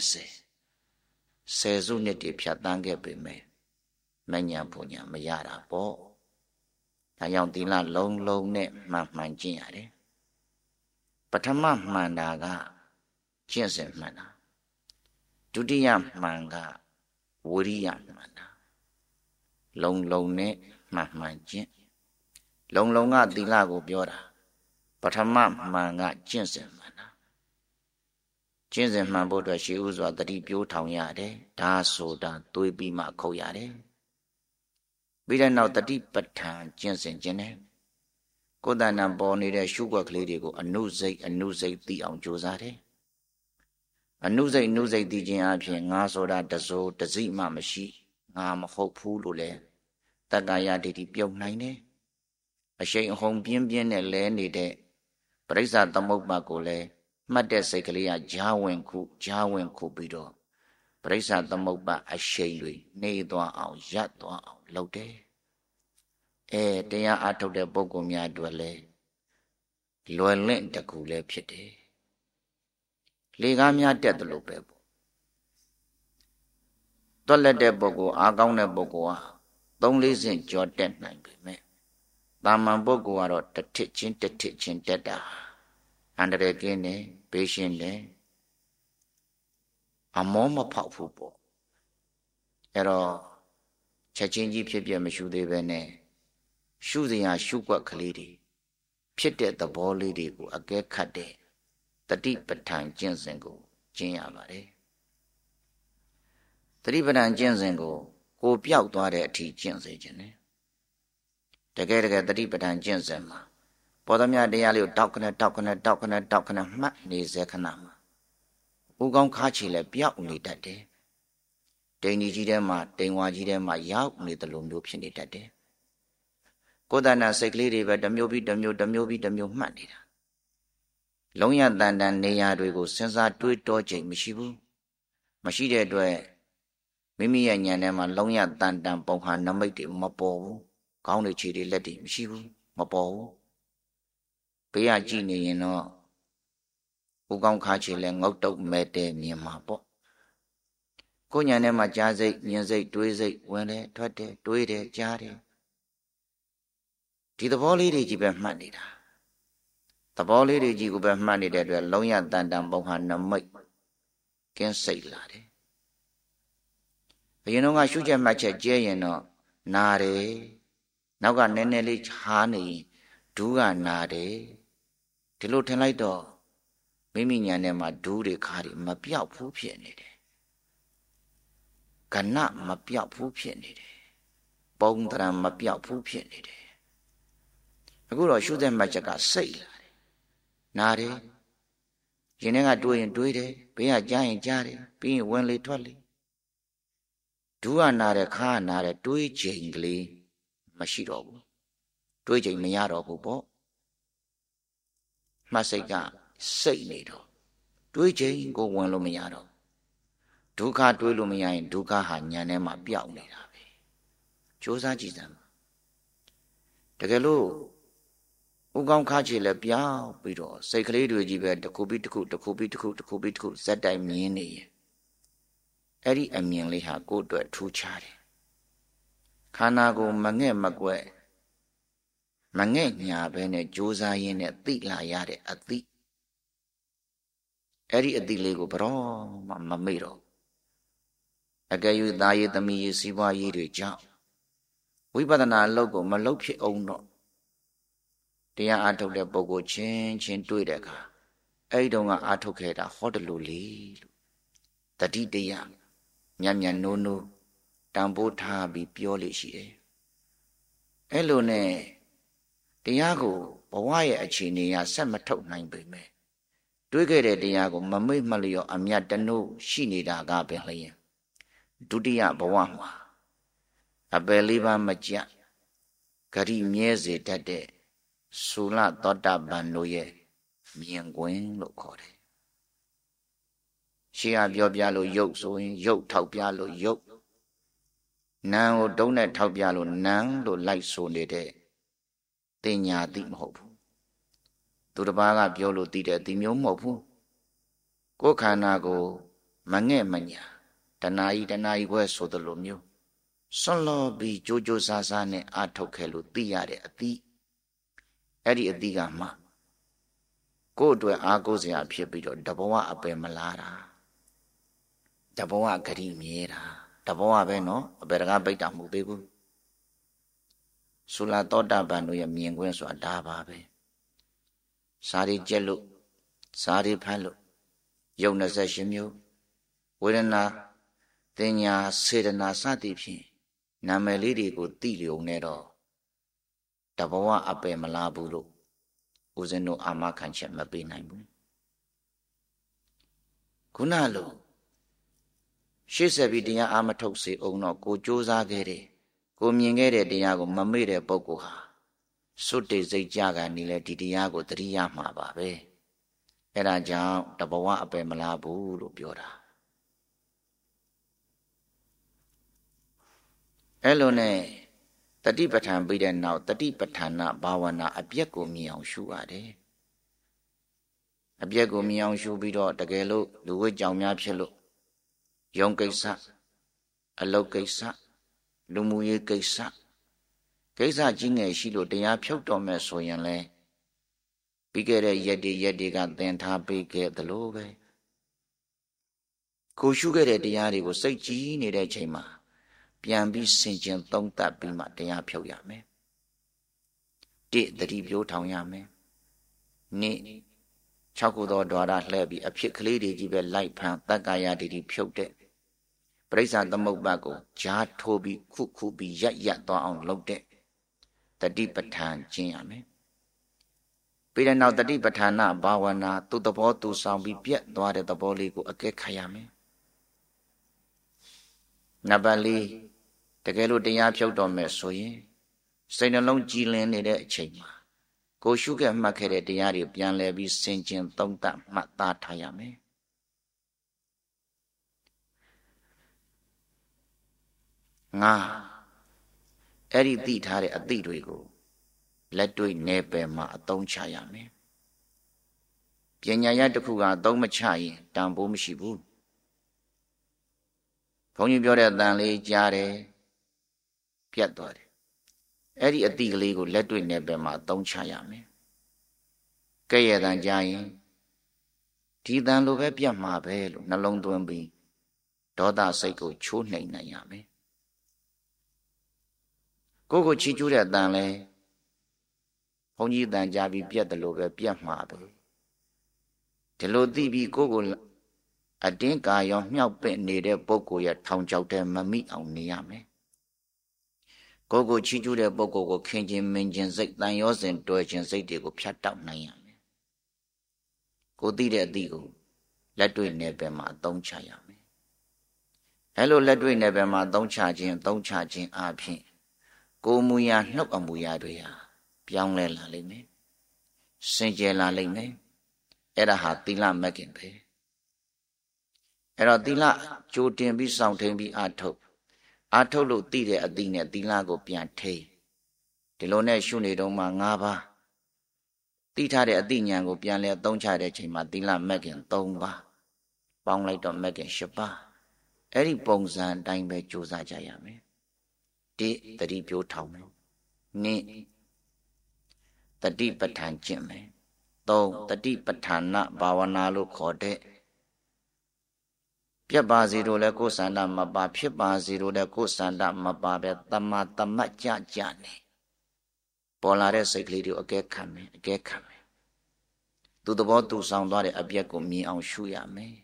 Speaker 2: 20ဆယ်စုနှစ်တွေဖြတ်တန်းခဲ့ပေမဲ့မဉဏ်ဖို့ဉာဏ်မရတာပေါ့ဒါကြောင့်သီလလုံးနဲ့မှန်ကျင့်ရတယ်ပထမမှန်တာကကျင့်စဉ်မှန်တာဒုတိယမှန်ကဝိရိယမှန်တာလုံးနဲ့မှန်ကျင့်လုံးကသီလကိုပြောတာပထမမှန်ကကျင့်စဉ်မှန်တာကျင့်စဉ်မှန်ဖို့အတွက်ရှေးဥစွာတတိပြိုးထောင်ရတယ်ဒါဆိုတာသွေးပြီးမှခုတ်ရတယ်ပြီးတဲ့နောက်တတိပဋ္ဌာန်ကျင့်စဉ်ခြင်းနဲ့ကိုယ်တဏ္ဍပေါ်နေတဲ့ရှုွက်ကလေးတွေကိုအနုစိတ်သိအောင်ကြိုးစားတယ်အနုစိတ်သိခြင်းအပြင်ငါဆိုတာတစိုးတစိမှမရှိငါမဟုတ်ဘူးလို့လဲတက္ကာယဒိဋ္ဌိပြုတ်နိုင်တယ်အရှိန်အဟုန်ပြင်းနဲ့လဲနေတဲ့ပရိစ္ဆာသမုပ္ပါကိုလည်းမှတ်တဲ့စိတ်ကလေးကကြားဝင်ခုပြီးတော့ပရိစ္ဆာသမုပ္ပါအရှိန်တွေနှေးသွားအောင်ရပ်သွားအောင်လုပ်တယ်တရားအားထုတ်တဲ့ပုဂ္ဂိုလ်များအတွက်လည်းလွယ်လင့်တကူလည်းဖြစ်တယ်လေကားများတက်တယ်လို့ပဲပေါ့တွက်လက်တဲ့ပုဂ္ဂိုလ်အားကောင်းတဲ့ပုဂ္ဂိုလ်ဟာ3-4ဆင့်ကြောတက်နိုင်ပြီမဲ့တာမန်ပုဂ္ဂိုလ်ကတော့တစ်ထစ်ချင်းတက်တာအန္တရာယ်ကင်းတယ်ဘေးရှင်းတယ်အမောမဖောက်ဘူးပေါ့အဲ့တော့ချက်ချင်းကြီးဖြစ်ပြမရှုသေးပဲနဲ့ရှုစရာရှုွက်ကလေးတွေဖြစ်တဲ့သဘောလေးတွေကိုအကဲခတ်တဲ့တတိပဋ္ဌာန်ကျင့်စဉ်ကိုကျင့်ရပါတယ်တတိပဋ္ဌာန်ကျင့်စဉ်ကိုပျောက်သွားတဲ့အထိကျင့်စေခြင်းနဲ့တကယ်တတိပဋ္ဌာန်ကျင့်စဉ်မှာပေါ်သမျှတရားလေးကိုတောက်ခနဲ့မှတ်နေစေခဏမှာဥကောင်းခါချီလဲပျောက်နေတတ်တယ်တိမ်ကြီးထဲမှာတိမ်ဝါကြီးထဲမှာရောက်နေတယ်လို့မျိုးဖြစ်နေတတ်တယ်ကိုယ်တဏ္ဍစိတ်ကလေးတွေပဲတစ်မျိုးပြီးတစ်မျိုးမှတ်နေတာလုံးရတန်တန်နေရာတွေကိုစဉ်းစားတွေးတောချိန်မရှိဘူးမရှိတဲ့အတွက်မိမိရဲ့ဉာဏ်ထဲမှာလုံးရတန်တန်ပုံဟာနမိတ်တွေမပေါ်ဘူးခေါင်းတွေခြေတွေလက်တွေမရှိဘူးမပေါ်ဘူးဘေးကကြည့်နေရင်တော့ဥကောင်းခါချေလဲငုတ်တုတ်မဲ့တဲ့မြင်မှာပေါ့ကိုဉာဏ်ထဲမှာကြားစိတ်မြင်စိတ်တွေးစိတ်ဝင်တယ်ထွက်တယ်တွေးတယ်ကြားတယ်ဒီသဘောလေးတွေကြီးပဲမှတ်နေတာသဘောလေးတွေကြီးကိုပဲမှတ်နေတဲ့အတွက်လုံးရတန်တန်ပုံဟာနမိတ်ကင်းစိတ်လာတယ်ဘယ်ရင်တော့ရှုချက်မှတ်ချက်ကျဲရင်တော့နာတယ်နောက်ကနည်းနည်းလေးချားနေရင်ဒူးကနာတယ်ဒီလိုထင်လိုက်တော့မိမိညာထဲမှာဒူးတွေခါတွေမပြောက်ဘူးဖြစ်နေတယ်ကဏမပြောက်ဘူးဖြစ်နေတယ်ပုံတရံမပြောက်ဘူးဖြစ်နေတယ်အခုတော့ရှုတဲ့မှတ်ချက်ကစိတ်လာတယ်နာတယ်ရင်ထဲကတွေးရင်တွေးတယ်ဘေးကကြားရင်ကြားတယ်ပြီးရင်ဝင်လေထွက်လေဒူးကနာတယ်ခါကနာတယ်တွေးချိန်ကလေးမရှိတော့ဘူးတွေးချိန်မရတော့ဘူးပေါ့မှတ်စိတ်ကစိတ်နေတော့တွေးချိန်ကိုဝင်လို့မရတော့ဒုက္ခတွေးလို့မရရင်ဒုက္ခဟာဉာဏ်ထဲမှာပျောက်နေတာပဲကြိုးစားကြည့်စမ်းတကယ်လို့ဥကောင်းခါချေလဲပြောင်းပြီးတော့စိတ်ကလေးတွေကြီးပဲတစ်ခုပြီးတစ်ခုဇက်တိုက်မြင်နေရင်အဲ့ဒီအမြင်လေးဟာကိုယ့်အတွက်ထူးခြားတယ်ခန္ဓာကိုယ်မငဲ့မကွက်မငဲ့ညာပဲနဲ့ကြိုးစားရင်းနဲ့သိလာရတဲ့အသိအဲ့ဒီအသိလေးကိုဘရောမှမမေ့တော့အကယ်၍သားရေးသမီးရေးစီးပွားရေးတွေကြောင့်ဝိပဿနာအလုပ်ကိုမလုပ်ဖြစ်အောင်တော့တရားအားထုတ်တဲ့ပုဂ္ဂိုလ်ချင်းတွေ့တဲ့အခါအဲ့ဒီတုန်းကအားထုတ်ခဲ့တာဟောတယ်လို့လေလို့တတိတရားညံ့နိုးတန်ဖိုးထားပြီးပြောလို့ရှိတယ်အဲ့လိုနဲ့တရားကိုဘဝရဲ့အခြေအနေအရဆက်မထုတ်နိုင်ပေမဲ့တွေးခဲ့တဲ့တရားကိုမမိတ်မလျော့အမြတ်တနို့ရှိနေတာကပင်လျင်ဒုတိယဘဝမှာအပယ်လေးပါးမကြဂရိမြဲစေတတ်တဲ့သုလသောတပန်တို့ရဲ့မြင်ကွင်းလို့ခေါ်တယ်ရှေးကပြောပြလို့ရုပ်ဆိုရင်ရုပ်ထောက်ပြလို့ရုပ်နာမ်ကိုတုံးနဲ့ထောက်ပြလို့နာမ်လို့လိုက်ဆိုနေတဲ့တင်ညာတိမဟုတ်ဘူးသူတစ်ပါးကပြောလို့သိတဲ့ဒီမျိုးမဟုတ်ဘူးကိုယ်ခန္ဓာကိုမငဲ့မညာတဏှာကြီးခွဲဆိုသလိုမျိုးဆွန့်လောပြီးကြိုးကြိုးစားစားနဲ့အထုတ်ခဲ့လို့သိရတဲ့အသည့်အဲ့ဒီအသည့်ကမှကိုယ့်အတွက်အားကိုးစရာဖြစ်ပြီးတော့တဘဝအပယ်မလားတာတဘဝဂရိမြဲတာတဘဝပဲနော်အပယ်တကားပိတ်တာမဟုတ်သေးဘူးသုလသောတပန်တို့ရဲ့မြင်ကွင်းဆိုတာဒါပါပဲစာရီကျက်လို့စာရီဖတ်လို့ယုံ28မျိုးဝေဒနာတင်ညာစေတနာစသည်ဖြင့်နာမည်လေးတွေကိုသိလျုံနေတော့တဘဝအပယ်မလားဘူးလို့ဦးဇင်းတို့အာမခံချက်မပေးနိုင်ဘူးခုနလိုရှေ့ဆက်ပြီးတရားအာမထုတ်စေအောင်တော့ကိုကြိုးစားခဲ့တယ်ကိုမြင်ခဲ့တဲ့တရားကိုမမေ့တဲ့ပုဂ္ဂိုလ်ဟာစွတ်တေစိတ်ကြကနေလဲဒီတရားကိုသတိရမှာပါပဲအဲ့ဒါကြောင့်တဘဝအပယ်မလားဘူးလို့ပြောတာအဲ့လိုနဲ့တတိပဋ္ဌာန်ပြီးတဲ့နောက်တတိပဋ္ဌာနဘာဝနာအပြက်ကိုမြင်အောင်ရှုရတယ်အပြက်ကိုမြင်အောင်ရှုပြီးတော့တကယ်လို့လူဝိကြောင်များဖြစ်လို့ယုံကိစ္စအလုတ်ကိစ္စလူမှုရေးကိစ္စကြီးငယ်ရှိလို့တရားဖြုတ်တော်မဲ့ဆိုရင်လဲပြီးခဲ့တဲ့ရက်တွေကသင်ထားပေးခဲ့သလိုပဲကိုရှုခဲ့တဲ့တရားတွေကိုစိတ်ကြည်နေတဲ့ချိန်မှာပြန်ပြီးဆင်ခြင်သုံးသပ်ပြီးမှတရားဖြုတ်ရမယ်တတိပြိုးထောင်ရမယ်နှစ်6ခုသော द्वार လှည့်ပြီးအဖြစ်ကလေးတွေကြီးပဲလိုက်ဖန်တက္ကာယဒိဋ္ဌိဖြုတ်တဲ့ပရိစ္ဆာသမုပ္ပါကိုဂျားထိုးပြီးခုပြီးရက်သွားအောင်လုပ်တဲ့တတိပဋ္ဌာန်ကျင့်ရမယ်ပြီးတဲ့နောက်တတိပဋ္ဌာနဘာဝနာသူ့သဘောသူဆောင်ပြီးပြက်သွားတဲ့သဘောလေးကိုအကဲခတ်ရမယ်နံပါတ်၄တကယ်လို့တရားဖြုတ်တော်မယ်ဆိုရင်စိတ်နှလုံးကြည်လင်နေတဲ့အချိန်မှာကိုရှုခဲ့မှတ်ခဲ့တဲ့တရားတွေပြန်လဲပြီးဆင်ခြင်သုံးသပ်မှတ်သားထားရမယ်ငါအဲ့ဒီသိထားတဲ့အသိတွေကိုလက်တွေ့နယ်ပယ်မှာအသုံးချရမယ်ပညာရတစ်ခုကအသုံးမချရင်တန်ဖိုးမရှိဘူးဘုန်းကြီးပြောတဲ့အတန်လေးကြားတယ်ပြတ်သွားတယ်အဲ့ဒီအသိကလေးကိုလက်တွေ့နယ်ပယ်မှာအသုံးချရမယ်ကဲ့ရဲ့တန်ကြားရင်ဒီတန်လိုပဲပြတ်မှာပဲလို့နှလုံးသွင်းပြီးဒေါသစိတ်ကိုချိုးနှိမ်နိုင်ရမယ်ကိုချီကျူးတဲ့အတန်လဲဘုန်းကြီးတန်ကြားပြီးပြတ်တယ်လို့ပဲပြတ်မှာပဲဒီလိုသိပြီးကိုအတင်းကာရောမြောက်ပင့်နေတဲ့ပုဂ္ဂိုလ်ရဲ့ထောင်ချောက်တဲ့မမိအောင်နေရမယ်ကိုချီကျူးတဲ့ပုဂ္ဂိုလ်ကိုခင်ခြင်းမင်ခြင်းစိတ်တန်ရောစဉ်တွယ်ခြင်းစိတ်တွေကိုဖြတ်တောက်နိုင်ရမယ်ကိုသိတဲ့အသည့်ကိုလက်တွေ့နယ်ပယ်မှာအသုံးချရမယ်အဲလိုလက်တွေ့နယ်ပယ်မှာအသုံးချခြင်းအပြင်ကိုမူရာနှုတ်အမူအရာတွေဟာပြောင်းလဲလာလိမ့်မယ်စင်ကြယ်လာလိမ့်မယ်အဲ့ဒါဟာသီလမဲ့ခင်ပဲအဲ့တော့သီလကြိုတင်ပြီးစောင့်ထိန်ပြီးအာထုတ်လို့သိတဲ့အသည့်နဲ့သီလကိုပြန်ထိန်ဒီလိုနဲ့ရှုနေတော့မှ၅ပါးသိထားတဲ့အသည့်ဉာဏ်ကိုပြန်လဲအသုံးချတဲ့ချိန်မှာသီလမဲ့ခင်၃ပါးပေါင်းလိုက်တော့မဲ့ခင်၈ပါးအဲ့ဒီပုံစံအတိုင်းပဲကြိုးစားကြရမယ်တတိပြိုးထောင်မယ်နိတတိပဋ္ဌာန်ကျင့်မယ်၃တတိပဋ္ဌာနဘာဝနာလို့ခေါ်တဲ့ပြတ်ပါစေလို့လည်းကိုယ်စန္ဒမပါဖြစ်ပါစေလို့လည်းကိုယ်စန္ဒမပါပဲတမတ်ကြနေပေါ်လာတဲ့စိတ်ကလေးတွေကိုအကဲခံမယ်သူသဘောသူဆောင်သွားတဲ့အပြက်ကိုမြင်အောင်ရှုရမယ်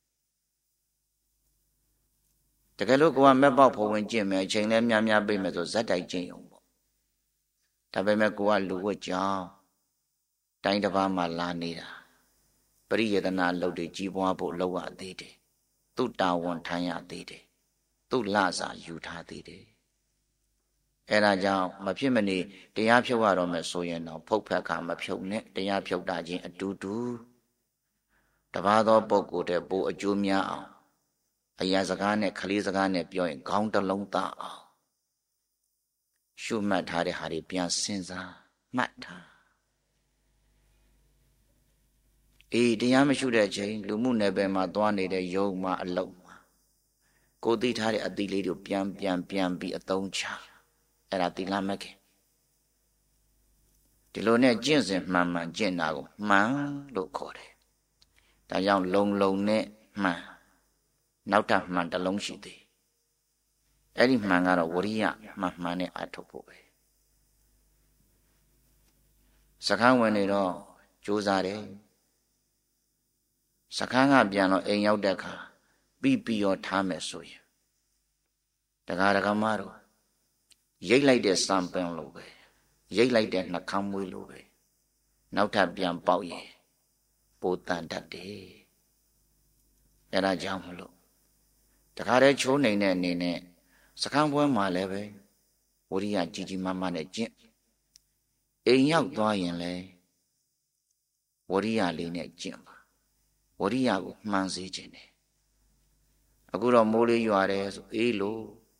Speaker 2: တကယ်လို့ကိုကမက်ပေါက်ဖို့ဝင်ကျင့်မယ်အချိန်လည်းများပေးမယ်ဆိုဇက်တိုက်ကျင့်ရုံပေါ့ဒါပေမဲ့ကိုကလူဝတ်ကြောင်းတိုင်းတစ်ပါးမှာလာနေတာပရိယေတနာလုပ်တွေကြီးပွားဖို့လောက်ရသေးတယ်သူ့တာဝန်ထမ်းရသေးတယ်သူ့လစာယူထားသေးတယ်အဲဒါကြောင့်မဖြစ်မနေတရားဖြုတ်ရတော့မယ်ဆိုရင်တော့ဖုတ်ဖက်ခါမဖြုတ်နဲ့တရားဖြုတ်တာချင်းအတူတူတပါးသောပုဂ္ဂိုလ်တဲ့ပိုအကျိုးများအောင်အရာစကားနဲ့ခလေးစကားနဲ့ပြောရင်ခေါင်းတစ်လုံးသားအောင်ရှုမှတ်ထားတဲ့ဟာတွေပြန်စဉ်းစားမှတ်ထားတရားမရှုတဲ့ချိန်လူမှုနယ်ပယ်မှာသွားနေတဲ့ယုံမှာအလုံးမှာကိုသိထားတဲ့အသီးလေးတွေပြန်ပြီးအသုံးချအဲ့ဒါသီလမဲ့ခင်ဒီလိုနဲ့ကျင့်စဉ်မှန်ကျင့်တာကိုမှန်လို့ခေါ်တယ်ဒါကြောင့်လုံနဲ့မှန်နောက်ထပ်မှန်တစ်လုံးရှိသေးအဲ့ဒီမှန်ကတော့ဝရိယမှန်နဲ့အထုတ်ဖို့ပဲစခန်းဝင်နေတော့ကြိုးစားတယ်စခန်းကပြန်တော့အိမ်ရောက်တဲ့အခါပြီးရောထားမယ်ဆိုရင်ဒကာမတို့ရိတ်လိုက်တဲ့စံပင်လိုပဲရိတ်လိုက်တဲ့နှခမ်းမွေးလိုပဲနောက်ထပ်ပြန်ပေါက်ရင်ပိုတန်တတ်တယ်အဲ့ဒါကြောင့်မလို့တခါတည်းချိုးနေတဲ့အနေနဲ့စခန်းပွဲမှာလည်းပဲဝရိယကြီးမားမားနဲ့ကျင့်အိမ်ရောက်သွားရင်လည်းဝရိယလေးနဲ့ကျင့်ပါဝရိယကိုမှန်စေခြင်းတယ်အခုတော့မိုးလေးရွာတယ်ဆိုအေးလို့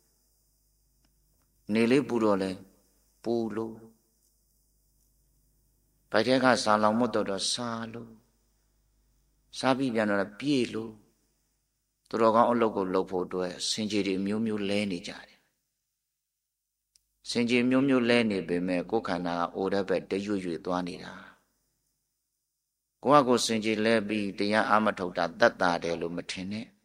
Speaker 2: နေလေးပူတော့လဲပူလို့ဗိုက်ထဲကစာလောင်မတ်တော့စားလို့စားပြီးပြန်တော့ပြေးလို့သူတော်ကောင်းအလုပ်ကိုလုပ်ဖို့အတွက်စင်ကြေတွေမျိုးမျိုးလဲနေကြတယ်စင်ကြေမျိုးမျိုးလဲနေပေမဲ့ကိုယ်ခန္ဓာကအိုတဲ့ဘက်တရွရွသွားနေတာကိုစင်ကြေလဲပြီးတရားအာမထုတ်တာတတ်တာတယ်လို့မထင်နဲ့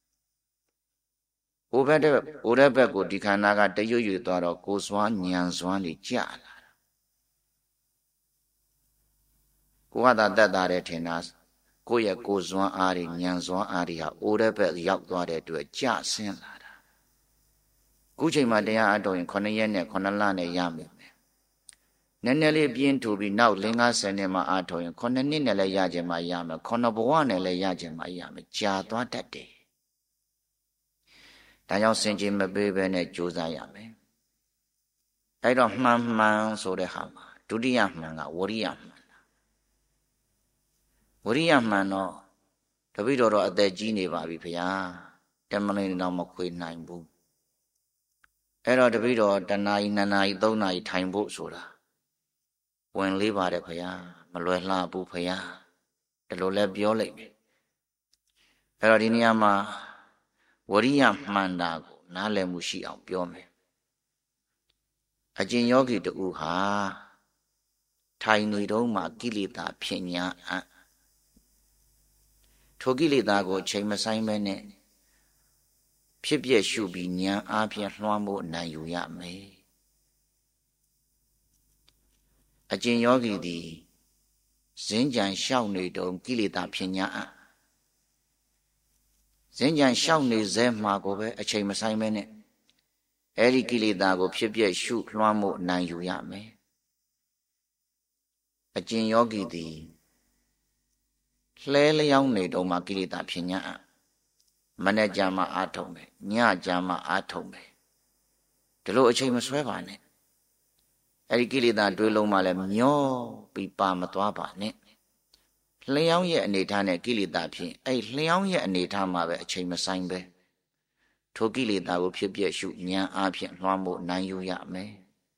Speaker 2: အိုတဲ့ဘက်ကိုဒီခန္ဓာကတရွရွသွားတော့ကိုစွမ်းဉာဏ်စွမ်းတွေကြာလာတာကိုကသာတတ်တာတယ်ထင်တာကိုယ့်ရဲ့ကိုစွမ်းအားတွေဉာဏ်စွမ်းအားတွေဟာအိုတဲ့ဘက်ရောက်သွားတဲ့အတွက်ကြာဆင်းလာတာခုချိန်မှာတရားအထုတ်ရင်9ရက်နဲ့9လနဲ့ရမယ်နည်းနည်းလေးပြင်းထူပြီးနောက်50နှစ်မှအထုတ်ရင်9နှစ်နဲ့လည်းရခြင်းမှရမယ်9ဘဝနဲ့လည်းရခြင်းမှရမယ်ကြာသွားတတ်တယ်ဒါကြောင့်စင်ကြယ်မပေးဘဲနဲ့ကြိုးစားရမယ်အဲ့တော့မှန်ဆိုတဲ့ဟာမှာဒုတိယမှန်ကဝရိယမှန်ဝရိယမှန်တော့တပိတော်အသက်ကြီးနေပါပြီဖေဟာတမလင်းတော့မခွေနိုင်ဘူးအဲ့တော့တပိတော်တနာရီ2နာရီ3နာရီထိုင်ဖို့ဆိုတာဝင်လေးပါတယ်ဖေဟာမလွယ်လှဘူးဖေဟာဒီလိုလဲပြောလိုက်မယ်အဲ့တော့ဒီနေရာမှာဝရိယမှန်တာကိုနားလည်မှုရှိအောင်ပြောမယ်အကျင့်ယောဂီတူဟာထိုင်နေတော့မှကိလေသာဖြစ်ညာထိုကိလေသာကိုချိန်မဆိုင်ပဲနဲ့ဖြစ်ပြရှုပြီးဉာဏ်အားဖြင့်လွှမ်းမိုးနိုင်ယူရမယ်အကျင့်ယောဂီသည်ဇင်းကြံလျှောက်နေတုံကိလေသာဖြစ်ညာဇင်းကြံလျှောက်နေစေမှာကိုပဲအချိန်မဆိုင်ပဲနဲ့အဲ့ဒီကိလေသာကိုဖြစ်ပြရှုလွှမ်းမိုးနိုင်ယူရမယ်အကျင့်ယောဂီသည်လှဲလျောင်းနေတော့မှကိလေသာဖြစ်ညာမနေ့ကြမှာအာထုံမယ်ညကြမှာအာထုံမယ်ဒီလိုအချိန်မဆွဲပါနဲ့အဲ့ဒီကိလေသာတွေးလုံးမှလည်းမျောပြီးပါမသွားပါနဲ့လျောင်းရဲ့အနေထားနဲ့ကိလေသာဖြစ်အဲ့လျောင်းရဲ့အနေထားမှာပဲအချိန်မဆိုင်ပဲထိုကိလေသာကိုဖြစ်ပြရှုဉာဏ်အားဖြင့်လွှမ်းမိုးနိုင်ယူရမယ်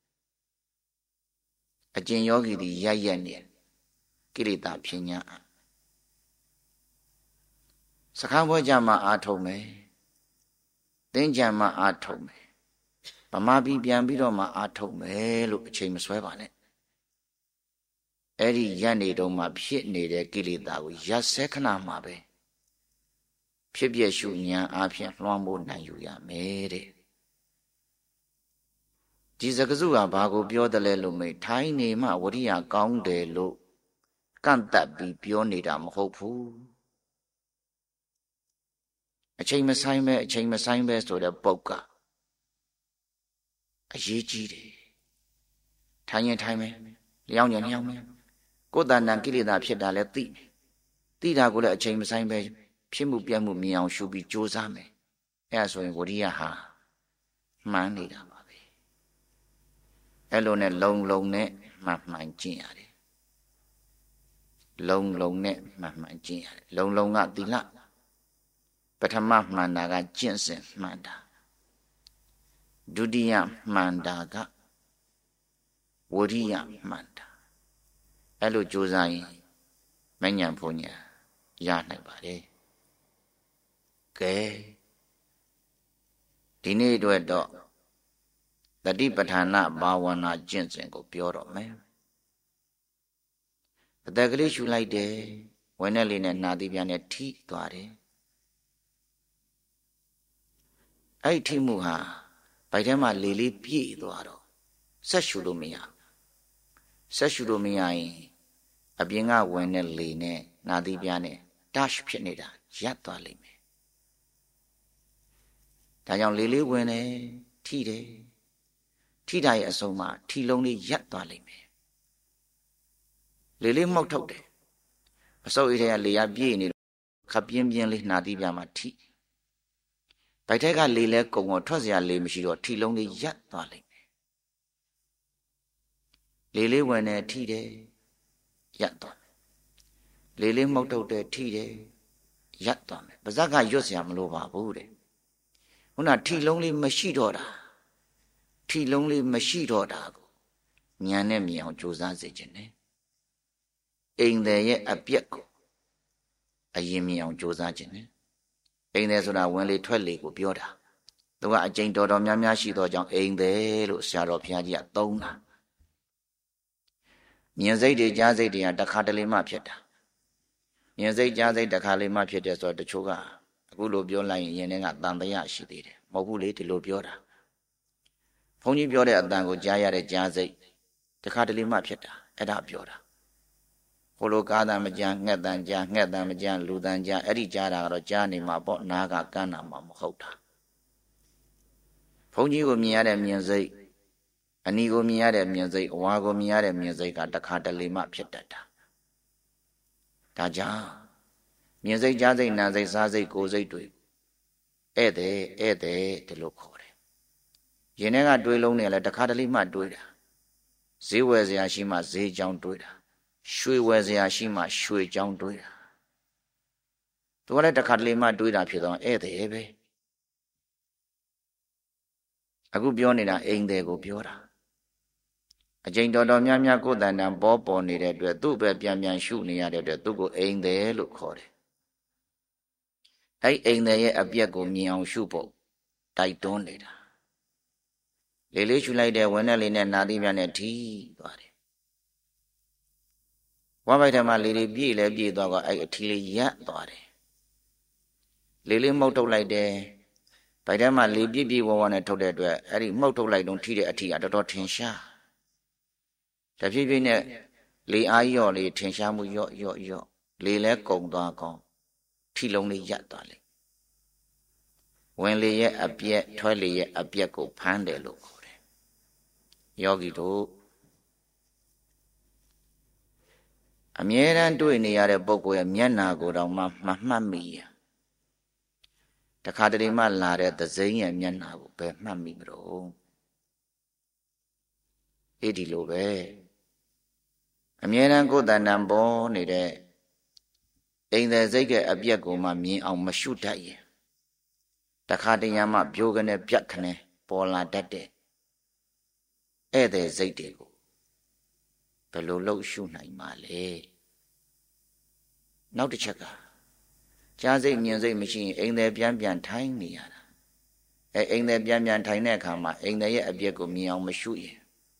Speaker 2: အကျင့်ယောဂီသည်ရက်နေကိလေသာဖြစ်ညာစကားပွဲကြမှာအာထုံမယ်သင်္ကြံမှာအာထုံမယ်ဗမာပြည်ပြန်ပြီးတော့မှအာထုံမယ်လို့အချိန်မဆွဲပါနဲ့အဲ့ဒီရက်နေတော့မှဖြစ်နေတဲ့ကိလေသာကိုရက်စဲခဏမှာပဲဖြစ်ပြရှုဉာဏ်အားဖြင့်လွှမ်းမိုးနိုင်ယူရမယ်တဲ့ဒီစကားစုကဘာကိုပြောတယ်လဲလို့မေးထိုင်းနေမှဝရိယကောင်းတယ်လို့ကန့်တတ်ပြီးပြောနေတာမဟုတ်ဘူးအချိန်မဆိုင်ပဲဆိုတဲ့ပုတ်ကအရေးကြီးတယ်ထိုင်ရင်ထိုင်မယ်လျောင်းရင်လျောင်းမယ်ကိုယ်တဏ္ဍကိလေသာဖြစ်တာလည်းသိတာကိုလည်းအချိန်မဆိုင်ပဲဖြစ်မှုပြတ်မှုမြင်အောင်ရှုပြီးကြိုးစားမယ်အဲ့ဒါဆိုရင်ဝရိယဟာမှန်နေတာပါပဲအဲ့လိုနဲ့လုံနဲ့မှန်ကျင့်ရတယ်လုံနဲ့မှန်ကျင့်ရတယ်လုံကသီလပထမမှန်တာကကျင့်စဉ်မှန်တာဒုတိယမှန်တာကဝရိယမှန်တာအဲ့လိုကြိုးစားရင်မဉ္ဇဉ်ဘုံညာရနိုင်ပါတယ်ကဲဒီနေ့အတွက်တော့တတိပဋ္ဌာနဘာဝနာကျင့်စဉ်ကိုပြောတော့မယ်အတက်ကလေးရှူလိုက်တယ်ဝဲနဲ့လေးနဲ့နှာသီးပြားနဲ့ထိသွားတယ်အဲ့ထိမှုဟာဗိုက်ထဲမှာလေလေးပြည့်သွားတော့ဆက်ရှူလို့မရရင်အပြင်ကဝင်တဲ့လေနဲ့နှာသီးပြားနဲ့ dash ဖြစ်နေတာရပ်သွားလိမ့်မယ်ဒါကြောင့်လေလေးဝင်တယ်ထိတယ်ထိတာရဲ့အဆုံးမှာထီလုံးလေးရပ်သွားလိမ့်မယ်လေလေးမှုတ်ထုတ်တယ်အစုပ်အိတ်ထဲကလေရပြည့်နေတော့ခပ်ပြင်းလေးနှာသီးပြားမှာထိဗိုက်ထဲကလေလဲကုံတော့ထွက်เสียလေမရှိတော့ထီလုံးလေးရပ်သွားလိမ့်မယ်လေလေးဝင်တယ်ထိတယ်ရပ်သွားလေလေးမှုတ်ထုတ်တယ်ထိတယ်ရပ်သွားမယ်ပါးစပ်ကရွတ်เสียမလို့ပါဘူးတဲ့ခုနထီလုံးလေးမရှိတော့တာကိုဉာဏ်နဲ့မြင်အောင်ကြိုးစားစေခြင်းနဲ့အိမ်သည်ရဲ့အပြက်ကိုအရင်မြင်အောင်ကြိုးစားခြင်းနဲ့အိမ်တယ်ဆိုတာဝင်လေထွက်လေကိုပြောတာသူကအကျင့်တော်တော်များများရှိသောကြောင့်အိမ်တယ်လို့ဆရာတော်ဘုရားကြီးကသုံးတာမြင်စိတ်တွေကြားစိတ်တွေကတစ်ခါတလေမှဖြစ်တာမြင်စိတ်ကြားစိတ်တစ်ခါလေမှဖြစ်တယ်ဆိုတော့တချို့ကအခုလိုပြောလိုက်ရင်ရင်ထဲကတန်တရားရှိသေးတယ်မဟုတ်ဘူးလေဒီလိုပြောတာဘုန်းကြီးပြောတဲ့အတန်ကိုကြားရတဲ့ကြားစိတ်တစ်ခါတလေမှဖြစ်တာအဲ့ဒါပြောတာဟိုလိုကားတန်မကြားငှက်တန်ကြားငှက်တန်မကြားလူတန်ကြားအဲ့ဒီကြားတာကတော့ကြားနေမှာပေါ့နားကကန်းတာမှမဟုတ်တာဘုန်းကြီးကိုမြင်ရတဲ့မြင်စိတ်အနီကိုမြင်ရတဲ့မြင်စိတ်အဝါကိုမြင်ရတဲ့မြင်စိတ်ကတစ်ခါတလေမှဖြစ်တတ်တာဒါကြောင့်မြင်စိတ်ကြားစိတ်နာစိတ်စားစိတ်ကိုယ်စိတ်တွေဧည့်သည်ဒီလိုခေါ်တယ်ရင်ထဲကတွေးလုံးနေလဲတစ်ခါတလေမှတွေးတာဈေးဝယ်စရာရှိမှဈေးကြောင်းတွေးတာရွှေဝယ်စရာရှိမှရွှေကြောင်းတွေးတာသူကလည်းတစ်ခါတလေမှတွေးတာဖြစ်တော့ဧည့်သည်ပဲအခုပြောနေတာအိမ်သည်ကိုပြောတာအကျင့်တော်တော်များများကိုယ်တန်တန်ပေါ်နေတဲ့အတွက်သူ့ပဲပြန်ရှုနေရတဲ့အတွက်သူ့ကိုအိမ်သည်လို့ခေါ်တယ်အဲ့အိမ်သည်ရဲ့အပြက်ကိုမြင်အောင်ရှုဖို့တိုက်တွန်းနေတာလေးလေးရှုလိုက်တဲ့ဝင်တဲ့လေးနဲ့နာသီးပြနဲ့ထီးသွားတယ်ဝါးပိုက်ထဲမှာလေးလေးပြည့်လဲပြည့်သွားတော့အဲ့အထီးလေးရပ်သွားတယ်လေးလေးမှုတ်ထုတ်လိုက်တယ်ဗိုက်ထဲမှာလေးပြည့်ဝဝနဲ့ထုတ်တဲ့အတွက်အဲ့ဒီမှုတ်ထုတ်လိုက်တော့ထီးတဲ့အထီးကတော်တော်ထင်ရှားတဖြည်းဖြည်းနဲ့လေအားရော့လေးထင်ရှားမှုရော့လေလဲကုံသွားကောင်းထီလုံးလေးရပ်သွားလေဝင်လေရဲ့အပြက်ထွက်လေရဲ့အပြက်ကိုဖမ်းတယ်လို့ခေါ်တယ်ယောဂီတို့အမြဲတမ်းတွေ့နေရတဲ့ပုဂ္ဂိုလ်ရဲ့မျက်နာကိုတော့မှမှတ်မိရတခါတလေမှလာတဲ့သစိမ်းရဲ့မျက်နာကိုပဲမှတ်မိမလို့အဲ့ဒီလိုပဲအမြဲတမ်းကိုယ်တဏ္ဍာပေါ်နေတဲ့အိမ်သည်စိတ်ကအပြက်ကိုမှမြင်အောင်မရှုတတ်ရင်တခါတရံမှပြိုးကနေပြတ်ခနဲ့ပေါ်လာတတ်တဲ့ဧည့်သည်စိတ်တွေကိုဘယ်လိုလှုပ်ရှုနိုင်မှာလဲနောက်တစ်ချက်ကကြားစိတ်မြင်စိတ်မရှိရင်အိမ်သည်ပြန်ထိုင်နေရတာအိမ်သည်ပြန်ထိုင်တဲ့အခါမှာအိမ်သည်ရဲ့အပြက်ကိုမြင်အောင်မရှုရင်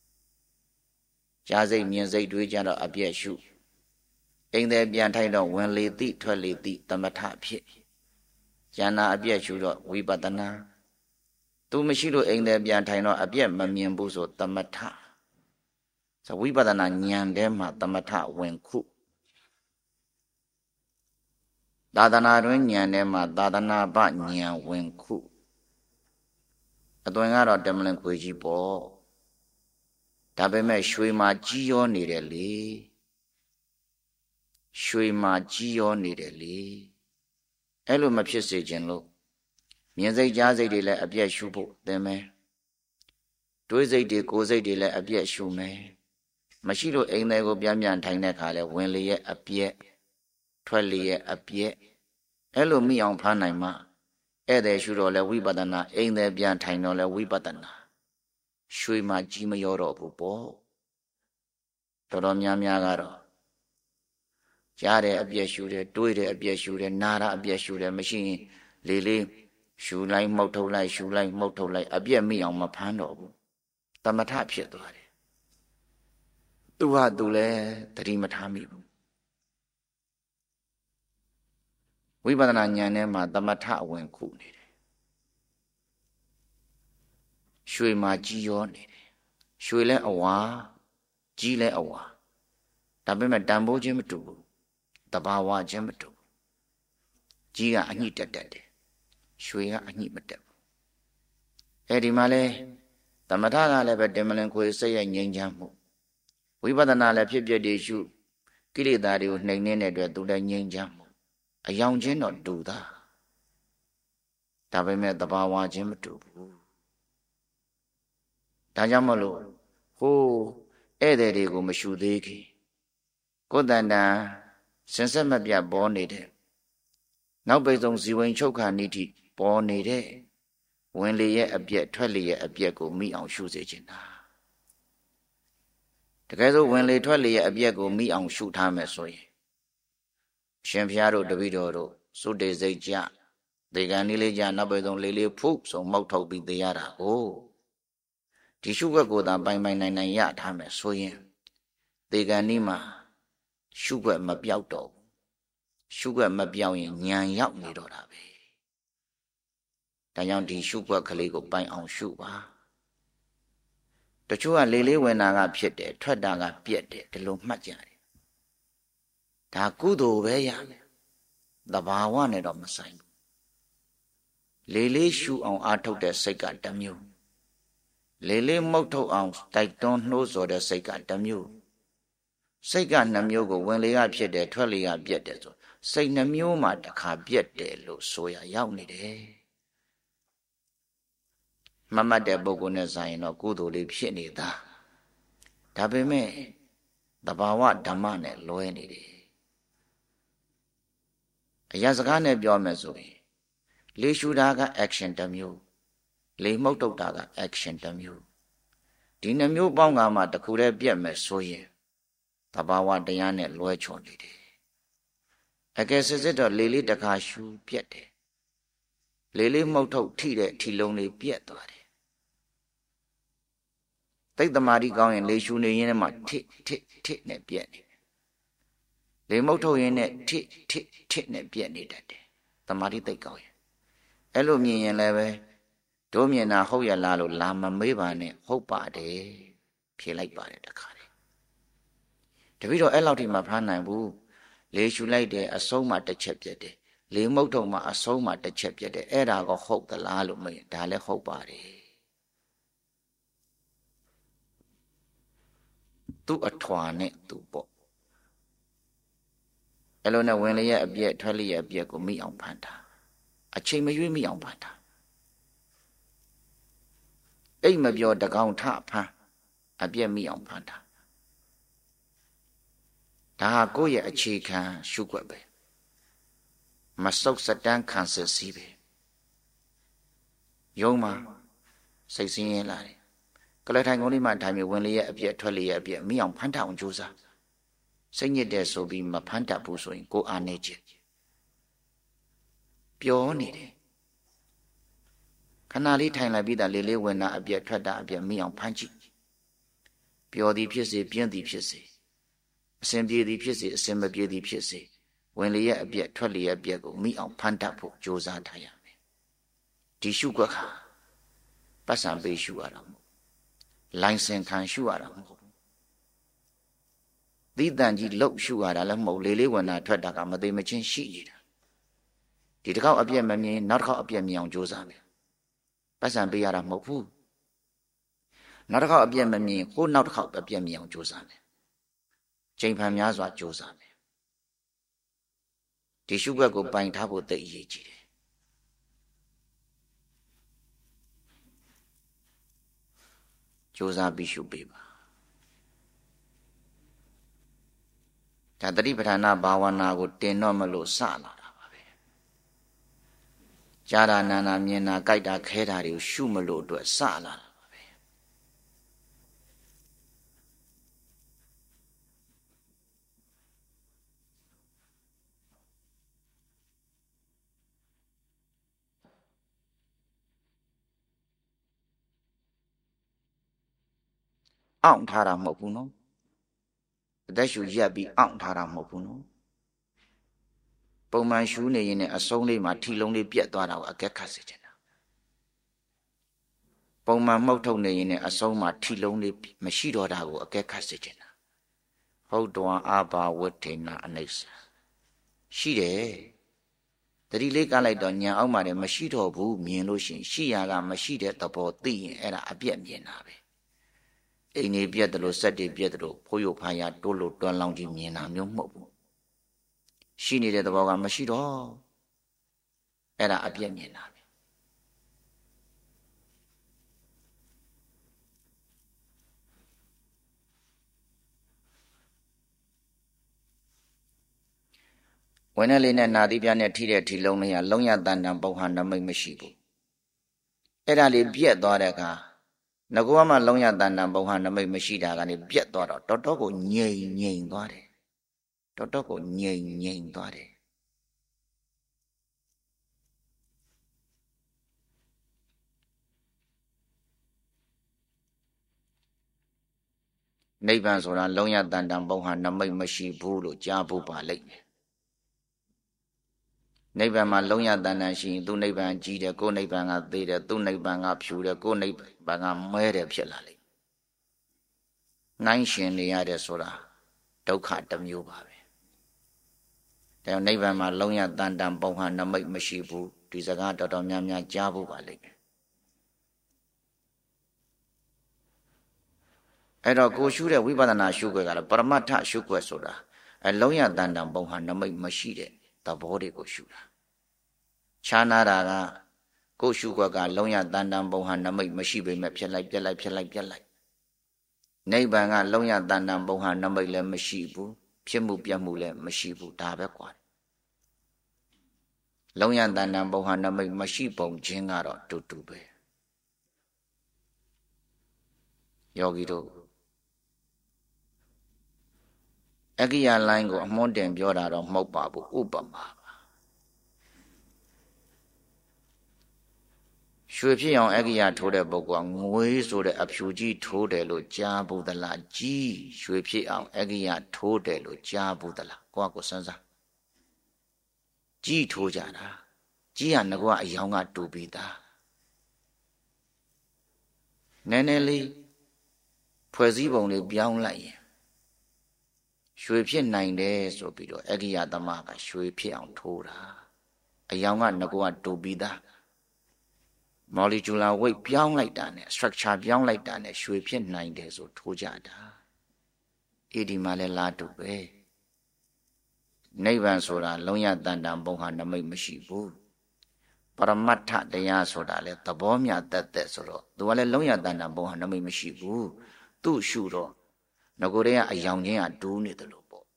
Speaker 2: ကြားစိတ်မြင်စိတ်တွေးကြတော့အပြက်ရှုအိမ်သည်ပြန်ထိုင်တော့ဝင်လေသိထွက်လေသိသမထဖြစ်ဉာဏ်အပြက်ရှုတော့ဝိပဿနာသူမရှိလို့အိမ်သည်ပြန်ထိုင်တော့အပြက်မမြင်ဘူးဆိုသမထဆိုဝိပဿနာဉာဏ်ထဲမှာသမထဝင်ခုသာသနာတွင်ဉာဏ်ထဲမှာသာသနာပဉာဏ်ဝင်ခုအသွင်ကတော့တမလင်ခွေကြီးပေါ့ဒါပေမဲ့ရွှေမှာကြီးရောနေတယ်လေရွှေမှာကြီးရောနေတယ်လေအဲ့လိုမဖြစ်စေခြင်းလို့မြင်စိတ်ကြားစိတ်တွေလည်းအပြည့်ရှုဖို့သင်မယ်တွေးစိတ်တွေကိုယ်စိတ်တွေလည်းအပြည့်ရှုမယ်မရှိလို့အိမ်ထဲကိုပြန်ထိုင်တဲ့ခါလဲဝင်လေရဲ့အပြည့်ထွက်လေရဲ့အပြည့်အဲ့လိုမိအောင်ဖမ်းနိုင်မှဧည့်သည်ရှုတော့လဲဝိပဿနာအိမ်ထဲပြန်ထိုင်တော့လဲဝိပဿနာရွှေမှာကြီးမရောတော့ဘူးပေါ့တော်တော်များကတော့ကြားတယ်အပြည့်ရှုတယ်တွေးတယ်အပြည့်ရှုတယ်နားတာအပြည့်ရှုတယ်မရှိရင်လေးရှုလိုက်မှုတ်ထုတ်လိုက်ရှုလိုက်မှုတ်ထုတ်လိုက်အပြည့်မိအောင်မဖမ်းတော့ဘူးသမထဖြစ်သွားတယ်သူဟာသူလည်းသတိမထားမိဘူးဝိပဿနာဉာဏ်ထဲမှာသမထဝင်ခုနေတယ်ရွှေမှာကြီးရောနေတယ်ရွှေလဲအဝါကြီးလဲအဝါဒါပေမဲ့တန်ဖိုးခြင်းမတူဘူးတဘာဝခြင်းမတူဘူးကြီးကအညှိတက်တယ်ရွှေကအညှိမတက်ဘူးအဲဒီမှာလဲသမထကလည်းပဲတင်မလင်ခွေစိတ်ရဲ့ငြိမ်းချမ်းမှုဝိပဿနာလည်းဖြစ်ဖြစ်တည်ရှုကိလေသာတွေကိုနှိမ်နှင်းတဲ့အတွက်သူလည်းငြိမ်းချမ်းမှုအယောင်ချင်းတော့တူတာဒါပေမဲ့တဘာဝချင်းမတူဘူးဒါကြောင့်မလို့ဟိုးဧည့်သည်တွေကိုမရှုသေးခင်ကိုယ်တန်တန်စင်ဆက်မပြတ်ပေါ်နေတဲ့နောက်ပိတ်ဆုံးဇီဝင်ချုပ်ခါနိတိပေါ်နေတဲ့ဝင်လေရဲ့အပြက်ထွက်လေရဲ့အပြက်ကိုမိအောင်ရှုစေခြင်းတာတကယ်ဆိုဝင်လေထွက်လေရဲ့အပြက်ကိုမိအောင်ရှုထားမယ်ဆိုရင်ရှင်ဖျားတို့တပည့်တော်တို့စုတေစိတ်ကြဒေဂန်လေးလေးကြနောက်ပဲဆုံးလေးလေးဖုဆိုမောက်ထုတ်ပြီးသေးရတာကိုဒီရှုွက်ကိုသာပိုင်နိုင်ရထားမယ်ဆိုရင်ဒေဂန်នេះမှာရှုွက်မပြောက်တော့ရှုွက်မပြောင်းရင်ဉာဏ်ရောက်နေတော့တာပဲဒါကြောင့်ဒီရှုွက်ကလေးကိုပိုင်အောင်ရှုပါတချို့ကလေးလေးဝင်တာကဖြစ်တယ်ထွက်တာကပြက်တယ်ဒီလိုမှတ်ကြတယ်ဒါကုသိုလ်ပဲရမယ်သဘာဝနဲ့တော့မဆိုင်ဘူးလေးလေးရှုအောင်အားထုတ်တဲ့စိတ်ကတစ်မျိုးလေးလေးမှုတ်ထုတ်အောင်တိုက်တွန်းနှိုးဆော်တဲ့စိတ်ကတစ်မျိုးစိတ်ကနှစ်မျိုးကိုဝင်လေကဖြစ်တယ်ထွက်လေကပြက်တယ်ဆိုစိတ်နှစ်မျိုးမှာတစ်ခါပြက်တယ်လို့ဆိုရရောက်နေတယ်မမှတ်တဲ့ပုဂ္ဂိုလ်နဲ့ဆိုင်ရင်တော့ကုသိုလ်လေးဖြစ်နေတာဒါပေမဲ့သဘာဝဓမ္မနဲ့လွဲနေတယ်အရာစကားနဲ့ပြောမယ်ဆိုရင်လေးရှုတာက action တစ်မျိုးလေးမှုတ်တုတ်တာက action တစ်မျိုးဒီနှမျိုးပေါင်းကမှတစ်ခုတည်းပြတ်မယ်ဆိုရင်သဘာဝတရားနဲ့လွဲချော်နေတယ်အကယ်စစ်တော့လေးလေးတစ်ခါရှုပြတ်တယ်လေးလေးမှုတ်ထုတ်ထိတဲ့ထီလုံးလေးပြတ်သွားတယ်သိတ္တမာတိကောင်းရင်လေးရှုနေရင်းမှထိနဲ့ပြတ်နေတယ်လေးမှုတ်ထုတ်ရင်းနဲ့ထိနဲ့ပြတ်နေတတ်တယ်တမာတိသိကောင်းရင်အဲ့လိုမြင်ရင်လည်းပဲတို့မြင်တာဟုတ်ရလားလို့လာမမေးပါနဲ့ဟုတ်ပါတယ်ဖြေလိုက်ပါတယ်တခါတည်းတပည့်တော်အဲ့လောက်ထိမဖမ်းနိုင်ဘူးလေးရှုလိုက်တယ်အဆုံးမှတစ်ချက်ပြတ်တယ်လေးမုတ်ထုံမှအဆုံးမှတစ်ချက်ပြတ်တယ်အဲ့ဒါကဟုတ်သလားလို့မေးဒါလည်းဟုတ်ပါတယ်သူ့အထွာနဲ့သူ့ပေါ့အဲ့လိုနဲ့ဝင်လျက်အပြက်ထွက်လျက်အပြက်ကိုမိအောင်ဖန်တာအချိန်မရွေးမိအောင်ဖန်တာအိတ်မပြောတကောင်ထဖန်အပြက်မိအောင်ဖန်တာဒါဟာကိုယ့်ရဲ့အခြေခံရှုွက်ပဲမဆုတ်စတန်းခံစစ်စည်းပဲယုံမှာစိတ်ဆင်းရဲလာတယ်ကလထိုင်ကုန်းလေးမှာထိုင်ပြီးဝင်လျက်အပြက်ထွက်လျက်အပြက်မိအောင်ဖန်တာအောင်ကြိုးစားစိတ်ညစ်တဲ့ဆိုပြီးမဖန်တတ်ဘူးဆိုရင်ကိုယ်အားနေခြင်းပျော်နေတယ်ခဏလေးထိုင်လိုက်ပြီးသားလေးလေးဝင်တာအပြက်ထွက်တာအပြက်မိအောင်ဖန်ကြည့်ပျော်သည်ဖြစ်စေပြင်းသည်ဖြစ်စေအစဉ်ပြေသည်ဖြစ်စေအစဉ်မပြေသည်ဖြစ်စေဝင်လျက်အပြက်ထွက်လျက်အပြက်ကိုမိအောင်ဖန်တတ်ဖို့ကြိုးစားထားရမယ်ဒီရှုွက်ခါပတ်စံပေးရှုရတာမဟုတ်လိုင်စင်ခံရှုရတာမဟုတ်သီးတန်ကြီးလှုပ်ရှုရတာလည်းမဟုတ်လေးလေးဝင်တာထွက်တာကမသိမချင်းရှိနေတာဒီတစ်ခေါက်အပြက်မမြင်နောက်တစ်ခေါက်အပြက်မြင်အောင်ကြိုးစားမယ်ပတ်စံပေးရတာမဟုတ်ဘူးနောက်တစ်ခေါက်အပြက်မမြင်ဟိုနောက်တစ်ခေါက်အပြက်မြင်အောင်ကြိုးစားမယ်ချိန်ဖန်များစွာကြိုးစားမယ်ဒီရှုွက်ကိုပိုင်ထားဖို့သိအရေးကြီးတယ်ကြိုးစားပြီးရှုပေးပါဒါတတိပဋ္ဌာနာဘာဝနာကိုတင်တော့မလို့စလာတာပါပဲကြားတာနာနာမြင်တာကြိုက်တာခဲတာတွေကိုရှုမလို့အတွက်စလာတာပါပဲအောင့်ထားတာမဟုတ်ဘူးနော်အသက်ရှူရက်ပြီးအောင့်ထားတာမဟုတ်ဘူးနော်ပုံမှန်ရှူနေရင်လည်းအဆုံးလေးမှာထီလုံးလေးပြက်သွားတာကိုအကဲခတ်စေချင်တာပုံမှန်မှုတ်ထုတ်နေရင်လည်းအဆုံးမှာထီလုံးလေးမရှိတော့တာကိုအကဲခတ်စေချင်တာဟုတ်တော်အာဘာဝဋ္ဌိနာအနိစ္စရှိတယ်တတိလေးကလိုက်တော့ညံအောင်မှလည်းမရှိတော့ဘူးမြင်လို့ရှိရာကမရှိတဲ့သဘောသိရင်အဲ့ဒါအပြက်မြင်တာပဲအိမ်ကြီးပြက်တယ်လို့စက်တွေပြက်တယ်လို့ဖိုးရုပ်ဖားရတိုးလို့တွန်းလောင်းကြီးမြင်တာမျိုးမဟုတ်ဘူးရှိနေတဲ့သဘောကမရှိတော့အဲ့ဒါအပြက်မြင်တာပဲဝင်တဲ့လေးနဲ့နာသီးပြားနဲ့ထိတဲ့ထီလုံးလေးကလုံးရတန်တန်ပုဟာနမိတ်မရှိဘူးအဲ့ဒါလေးပြက်သွားတဲ့အခါငကောမှလုံးရတန်တန်ပုဟာနမိတ်မရှိတာကနေပြက်သွားတော့တော်တော်ကိုငြိမ်သွားတယ်တော်တော်ကိုငြိမ်သွားတယ်နိဗ္ဗာန်ဆိုတာလုံးရတန်တန်ပုံဟာနမိတ်မရှိဘူးလို့ကြားဖို့ပါလိမ့်မယ်နိဗ္ဗာန်မှာလုံးရတန်တန်ရှိရင်သူ့နိဗ္ဗာန်ကြီးတယ်ကိုယ်နိဗ္ဗာန်ကသေးတယ်သူ့နိဗ္ဗာန်ကဖြူတယ်ကိုယ်နိဗ္ဗာန်ကမဲတယ်ဖြစ်လာလိမ့်နှိုင်းရှင်နေရတယ်ဆိုတာဒုက္ခတစ်မျိုးပါပဲဒါကြောင့်နိဗ္ဗာန်မှာလုံးရတန်တန်ပုံဟာနမိတ်မရှိဘူးဒီစကားတော်တော်များများကြားဖို့ပါလိမ့်မယ်အဲ့တော့ကိုရှုတဲ့ဝိပဿနာရှုွက်ကတော့ပရမတ္ထရှုွက်ဆိုတာလုံးရတန်တန်ပုံဟာနမိတ်မရှိတဲ့သဘောတွေကိုရှုတာခြားနာတာကကိုရှုွက်ကလုံးရတန်တန်ပုံဟာနမိတ်မရှိပေမဲ့ဖြစ်လိုက်ပြက်လိုက်ဖြစ်လိုက်ပြက်လိုက်နိဗ္ဗာန်ကလုံးရတန်တန်ပုံဟာနမိတ်လည်းမရှိဘူးဖြစ်မှုပြက်မှုလည်းမရှိဘူးဒါပဲကွာလုံးရတန်တန်ပုံဟာနမိတ်မရှိပုံချင်းကတော့တူတူပဲယောဂီတို့အကိယလိုင်းကိုအမွှန်းတင်ပြောတာတော့မဟုတ်ပါဘူးဥပမာပါရွှေဖြစ်အောင်အကိယထိုးတဲ့ပုဂ္ဂိုလ်ကငွေဆိုတဲ့အဖြူကြီးထိုးတယ်လို့ကြားဘူးသလားကြီးရွှေဖြစ်အောင်အကိယထိုးတယ်လို့ကြားဘူးသလားကိုကစဉ်းစားကြီးထိုးကြတာကြီးကငကွာအယောင်ကတူပြီးသားနည်းနည်းလေးဖွဲ့စည်းပုံလေးပြောင်းလိုက်ရင်ရွှေဖြစ်နိုင်တယ်ဆိုပြီးတော့အကိယသမကရွှေဖြစ်အောင်ထိုးတာအယောင်ကငကွာတူပြီးသားmolecular weight ပြောင်းလိုက်တာနဲ့ structure ပြောင်းလိုက်တာနဲ့ရွှေဖြစ်နိုင်တယ်ဆိုထိုးကြတာဒီမှာလဲလားတူပဲနိဗ္ဗာန်ဆိုတာလုံးရတန်တန်ပုံဟာနမိတ်မရှိဘူးပရမတ္ထတရားဆိုတာလဲသဘောမြတ်သက်ဆိုတော့သူကလည်းလုံးရတန်တန်ပုံဟာနမိတ်မရှိဘူးသူ့ရှုတော့ငကိုယ်တည်းကအယောင်ချင်းကတူးနေတယ်လို့ပေါ့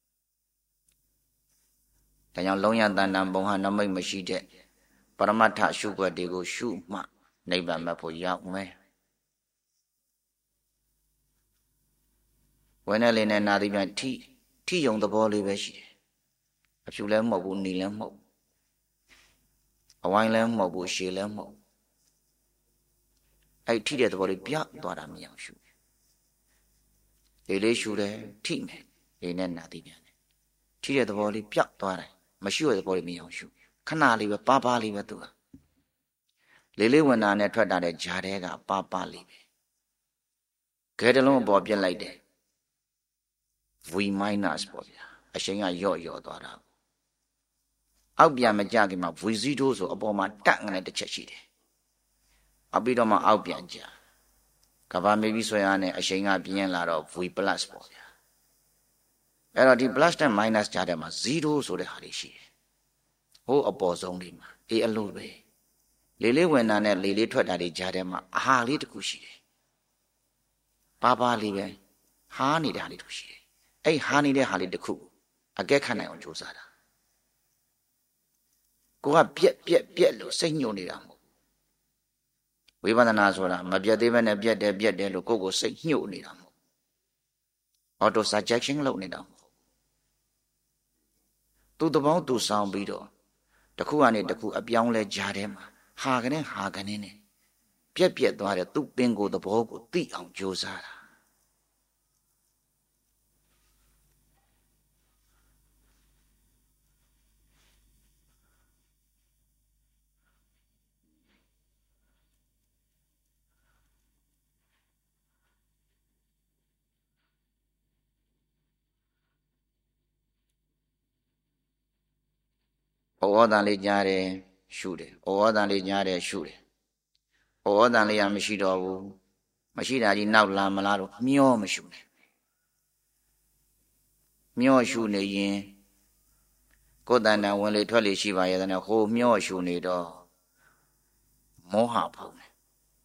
Speaker 2: ဒါကြောင့်လုံးရတန်တန်ပုံဟာနမိတ်မရှိတဲ့ပရမတ္ထရှုွက်တွေကိုရှုမှနိဗ္ဗာန်မဲ့ဖို့ရောက်မယ်ဝိနည်းလေးနဲ့နာသီပြန်ထိယုံသဘောလေးပဲရှိတယ်အဖြူလည်းမဟုတ်ဘူးနီလည်းမဟုတ်အဝိုင်းလည်းမဟုတ်ဘူးရှည်လည်းမဟုတ်အဲ့ထိတဲ့သဘောလေးပြသွားတာမရအောင်ရှုလေးရှုတယ်ထိမယ်လေးနဲ့နာသီပြန်တယ်ထိတဲ့သဘောလေးပြသွားတယ်မရှိတဲ့သဘောလေးမရအောင်ရှုခဏလေးပဲပါလေးပဲသူကလေးဝင်တာနဲ့ထွက်တာတဲ့ဂျာတဲကပါလေးပဲခဲတလုံးအပေါ်ပြက်လိုက်တယ် V- ပေါ့ဗျာအရှိန်ကယော့သွားတာအောက်ပြန်မကြခင်မှာ V0 ဆိုအပေါ်မှာတက်ငနဲ့တစ်ချက်ရှိတယ်အောက်ပြီးတော့မှအောက်ပြန်ကြကဘာမေပြီးဆွဲရနဲ့အရှိန်ကပြင်းလာတော့ V+ ပေါ့ဗျာအဲ့တော့ဒီ plus နဲ့ minus ကြားထဲမှာ0ဆိုတဲ့ဟာလေးရှိတယ်ဟိုးအပေါ်ဆုံးလေးမှာအလို့ပဲလေးဝင်တာနဲ့လေးထွက်တာတွေကြားထဲမှာအဟာလေးတစ်ခုရှိတယ်ပါလေးပဲဟားနေတာလေးတစ်ခုရှိတယ်အဲ့ဟားနေတဲ့ဟာလေးတစ်ခုအကဲခတ်နိုင်အောင်ကြိုးစားတာကိုကပြက်လို့စိတ်ညှို့နေတာမဟုတ်ဝိပဿနာဆိုတာမပြတ်သေးဘဲနဲ့ပြက်တယ်လို့ကိုစိတ်ညှို့နေတာမဟုတ် auto suggestion လုပ်နေတာမဟုတ်သူ့တပေါင်းသူဆောင်ပြီးတော့တစ်ခုကနေတစ်ခုအပြောင်းလဲကြားထဲမှာဟာကနေနဲ့ပြက်သွားတဲ့သူ့ပင်ကိုယ်သဘောကိုသိအောင်ကြိုးစားတာဩဝါဒလေးကြားတယ်ရှုတယ်ဩဝါဒလေးကြားတယ်ရှုတယ်ဩဝါဒလေးကမရှိတော့ဘူးမရှိတာကြီးနောက်လာမလားတော့မျောမရှုနဲ့မျောရှုနေရင်ကိုယ်တန်တန်ဝင်လေထွက်လေရှိပါရဲ့တဲ့ဟိုမျောရှုနေတော့မောဟဖုံးတယ်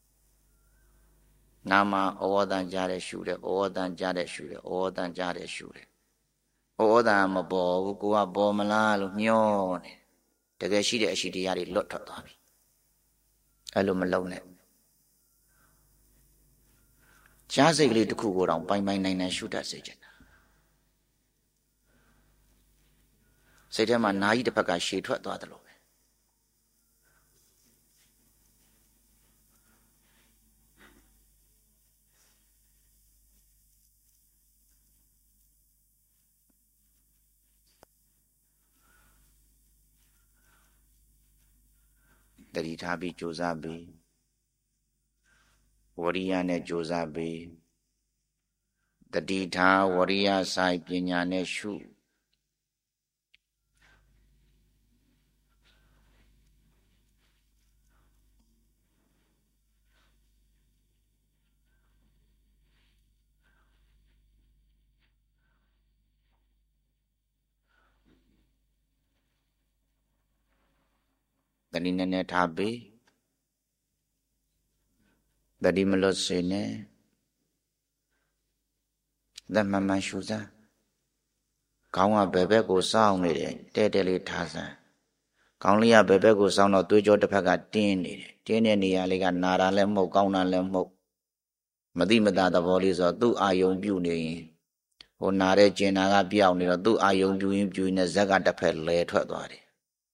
Speaker 2: နာမဩဝါဒကြားတယ်ရှုတယ်ဩဝါဒကြားတယ်ရှုတယ်ဩဝါဒကြားတယ်ရှုတယ်ဩဝါဒမပေါ်ဘူးကိုကပေါ်မလားလို့မျောနေတကယ်ရှိတဲ့အရှိတရားတွေလွတ်ထွက်သွားပြီအဲ့လိုမလုံးနဲ့ကြားစိတ်ကလေးတစ်ခုကိုတောင်ပိုင်နိုင်ရှုတတ်စေချင်တာစိတ်ထဲမှာနာကြီးတစ်ဖက်ကရှည်ထွက်သွားတယ်လို့ပဲတတိထားပြီးကြိုးစားပြီးဝရိယနဲ့ကြိုးစားပြီးတတိထားဝရိယဆိုင်ပညာနဲ့ရှုတတိနဲ့ထားပြီးတတိမလွတ်စေနဲ့သက်မှန်မှန်ရှုစားခေါင်းကဘယ်ဘက်ကိုစောင်းနေတယ်တဲတဲလေးထားစမ်းခေါင်းလေးကဘယ်ဘက်ကိုစောင်းတော့သွေးကြောတစ်ဖက်ကတင်းနေတယ်တင်းတဲ့နေရာလေးကနာတာလည်းမဟုတ်ကောင်းတာလည်းမဟုတ်မတိမတာသဘောလေးဆိုတော့သူ့အာယုံပြုနေရင်ဟိုနာတဲ့ကျင်နာကပြောင်းနေတော့သူ့အာယုံပြုရင်နဲ့ဇက်ကတစ်ဖက်လဲထွက်သွားတယ်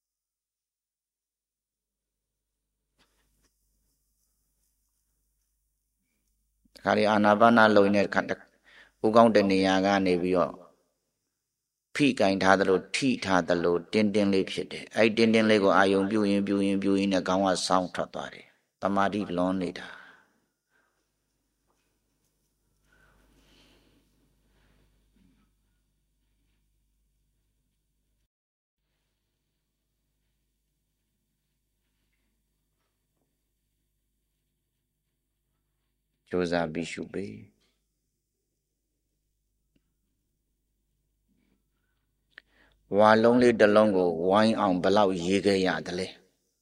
Speaker 2: ခါရီအာနာပါနာလုံနေတဲ့ခါဥကောင်းတဲ့နေရာကနေပြီးတော့ဖိကင်ထားသလိုထိထားသလိုတင်းတင်းလေးဖြစ်တယ်အဲ့တင်းတင်းလေးကိုအာယုံပြုရင်နဲ့ခေါင်းကစောင်းထွက်သွားတယ်တမာတိလွန်နေတာကြိုးစားပြီးရှုပေးဝါလုံးလေးတစ်လုံးကိုဝိုင်းအောင်ဘလောက်ရေးခဲ့ရတယ်လဲ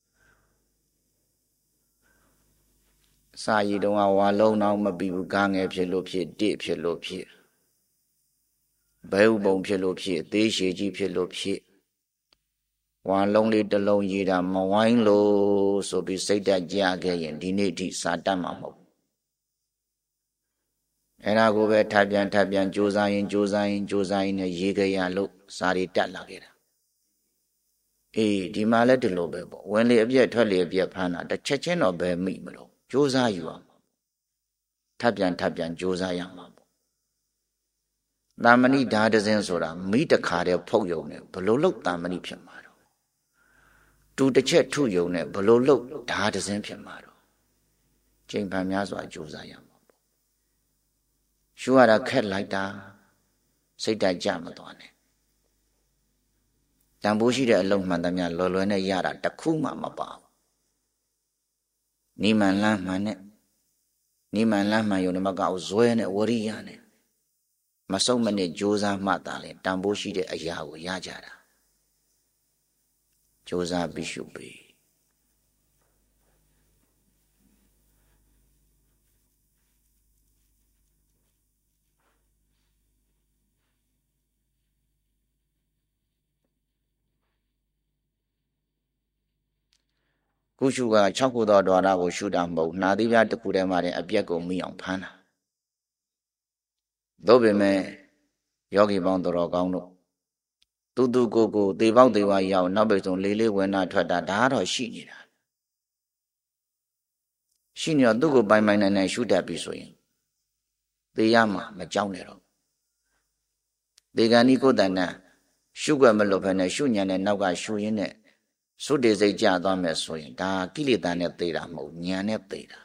Speaker 2: စာရည်တုံးကဝါလုံးတော့မပြီးဘူးကားငယ်ဖြစ်လို့ဖြစ်တစ်ဖြစ်လို့ဖြစ်ဘဲဥပုံဖြစ်လို့ဖြစ်သေးရှည်ကြီးဖြစ်လို့ဖြစ်ဝါလုံးလေးတစ်လုံးရေးတာမဝိုင်းလို့ဆိုပြီးစိတ်တက်ကြခဲ့ရင်ဒီနေ့ထိစာတတ်မှာမဟုတ်အဲ့ဒါကိုပဲထပ်ပြန်ကြိုးစားရင်နဲ့ရေးခဲ့ရလို့စာရီတက်လာခဲ့တာအေးဒီမှာလည်းဒီလိုပဲပေါ့ဝင်လေအပြက်ထွက်လေအပြက်ဖမ်းတာတစ်ချက်ချင်းတော့ပဲမိမလို့ကြိုးစားယူအောင်ထပ်ပြန်ကြိုးစားရမှာပေါ့တာမဏိဓာတဇင်းဆိုတာမိတခါတည်းဖုတ်ယုံနဲ့ဘလို့လို့တာမဏိဖြစ်မှာတော့တူတစ်ချက်ထုယုံနဲ့ဘလို့လို့ဓာတဇင်းဖြစ်မှာတော့ချိန်ပန်များစွာကြိုးစားရမှာပေါ့ရှုရတာခက်လိုက်တာစိတ်ဓာတ်ကြမသွားနဲ့တန်ဖိုးရှိတဲ့အလုံးမှန်သမျှလော်လွယ်နဲ့ရတာတခုမှမပါဘူးနိမန်လမ်းမှန်နဲ့နိမန်လမ်းမှန်ယုံနမကောက်ဇွဲနဲ့ဝရိယနဲ့မစုံမနစ်ကြိုးစားမှသာလေတန်ဖိုးရှိတဲ့အရာကိုရကြတာကြိုးစားပြီးရှုပေးကုရှုက6ခုသောဒွါရကိုရှုတာမဟုတ်နှာသီးပြားတစ်ခုတည်းမှတည်းအပြက်ကိုမိအောင်ဖမ်းတာသို့ပေမဲ့ယောဂီပေါင်းတော်ကောင်းတို့သူကိုသေပေါက်သေးဝါရောက်နောက်ပိတ်ဆုံးလေးဝင်နာထွက်တာဒါကတော့ရှိနေတာရှိနေတော့သူ့ကိုပိုင်နိုင်ရှုတတ်ပြီဆိုရင်သေရမှာမကြောက်နဲ့တော့သေကံဤကိုယ်တဏ္ဍရှုွက်မလို့ဖဲနဲ့ရှုညံတဲ့နောက်ကရှုရင်းနဲ့သုတေစိတ်ကြသွားမယ်ဆိုရင်ဒါကိလေသာနဲ့သေတာမဟုတ်ဉာဏ်နဲ့သေတာ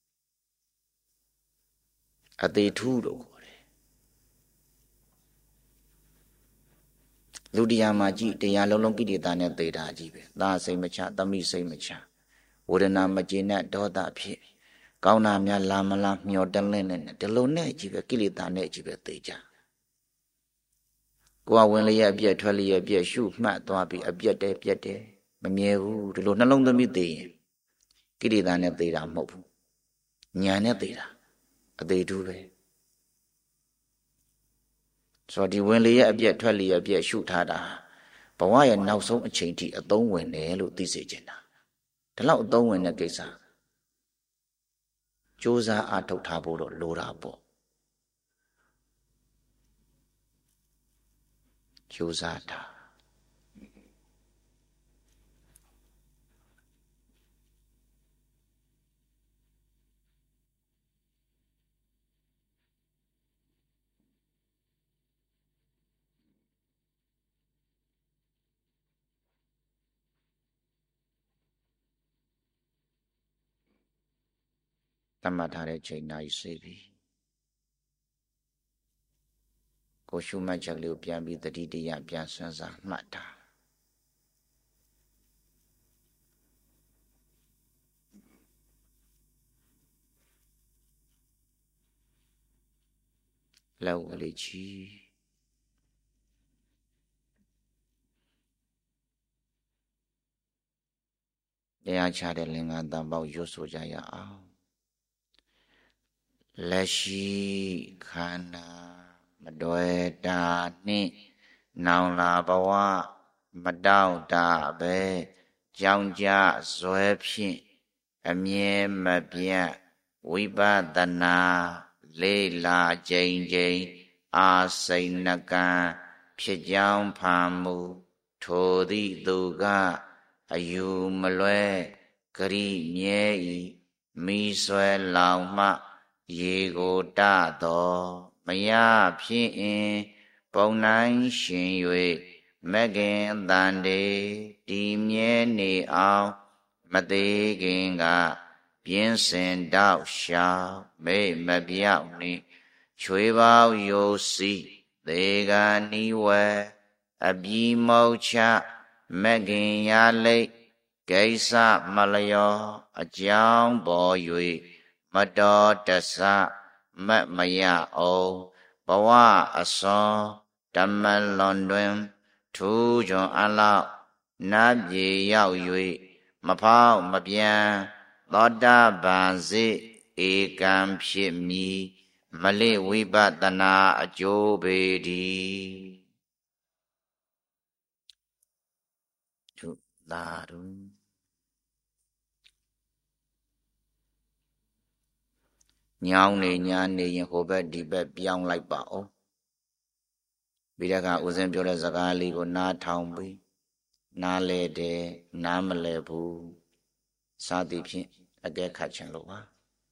Speaker 2: အသေးထူးလို့ခေါ်တယ်လူတရားမှာကြည့်တရားလုံးကိလေသာနဲ့သေတာကြီးပဲသာစိတ်မချသမိစိတ်မချဝေဒနာမကျေနပ်ဒေါသဖြစ်ကောင်းတာများလာမလားမျောတလင်းနဲ့ဒီလိုနဲ့ကြီးပဲကိလေသာနဲ့ကြီးပဲသေကြကိုယ်ကဝင်လျက်အပြက်ထွက်လျက်အပြက်ရှုမှတ်သွားပြီးအပြက်တယ်ပြက်တယ်မမြဲဘူးဒီလိုနှလုံးသွင်းပြီးသေရင်ကိလေသာနဲ့သေတာမဟုတ်ဘူးဉာဏ်နဲ့သေတာအသေးတူးပဲဆိုတော့ဒီဝင်လေရဲ့အပြက်ထွက်လေရဲ့အပြက်ရှုထားတာဘဝရဲ့နောက်ဆုံးအချိန်ထိအသုံးဝင်တယ်လို့သိစေချင်တာဒီလောက်အသုံးဝင်တဲ့ကိစ္စကြိုးစားအားထုတ်ထားဖို့တော့လိုတာပေါ့ကြိုးစားတာတတ်မှတ်ထားတဲ့ချိန်နာရီစေပြီကိုရှုမှတ်ချက်လေးကိုပြန်ပြီးတတိတရပြန်ဆွမ်းစားမှတ်တာလက်ဝလေးချီတရားချတဲ့လင်္ကာတန်ပေါက်ရွတ်ဆိုကြရအောင်လက်ရှိခန္ဓာမတွယ်တာနှင့်နောင်လာဘဝမတောင့်တာပဲကြောင်းကြဇွဲဖြင့်အမြဲမပြတ်ဝိပဿနာလေးလာကြိမ်ကြိမ်အာစိန်နကံဖြစ်ကြောင်းဖန်မူထိုသည့်သူကအယူမလွဲဂရိမြဲဤမိဆွဲလောင်မှရေကိုတတော်မရဖြစ်ပုံနိုင်ရှင်၍မကင်တန်တေဒီမြဲနေအောင်မသေးခင်ကပြင်းစင်တောက်ရှောင်းမိတ်မပြောက်နှင့်ချွေပေါယိုစီသေကနီဝဲအပြီးမုတ်ချမကင်ရလိတ်ကိစ္စမလျောအကြောင်းပေါ်၍မတော်တဆမရအောင်ဘဝအစွန်ဓမ္မလွန်တွင်ထူးချွန်အလောက်နတ်ပြေရောက်၍မဖောက်မပြန်သောတာပန်စေဧကံဖြစ်မည်မလိဝိပဿနာအကျိုးပေတည်းသုသာရုညောင်းနေညာနေရင်ဟိုဘက်ဒီဘက်ပြောင်းလိုက်ပါဦးပြီးတဲ့အခါဦးဇင်းပြောတဲ့စကားလေးကိုနားထောင်ပြီးနားလဲတယ်နားမလဲဘူးစသည်ဖြင့်အကဲခတ်ခြင်းလို့ပါ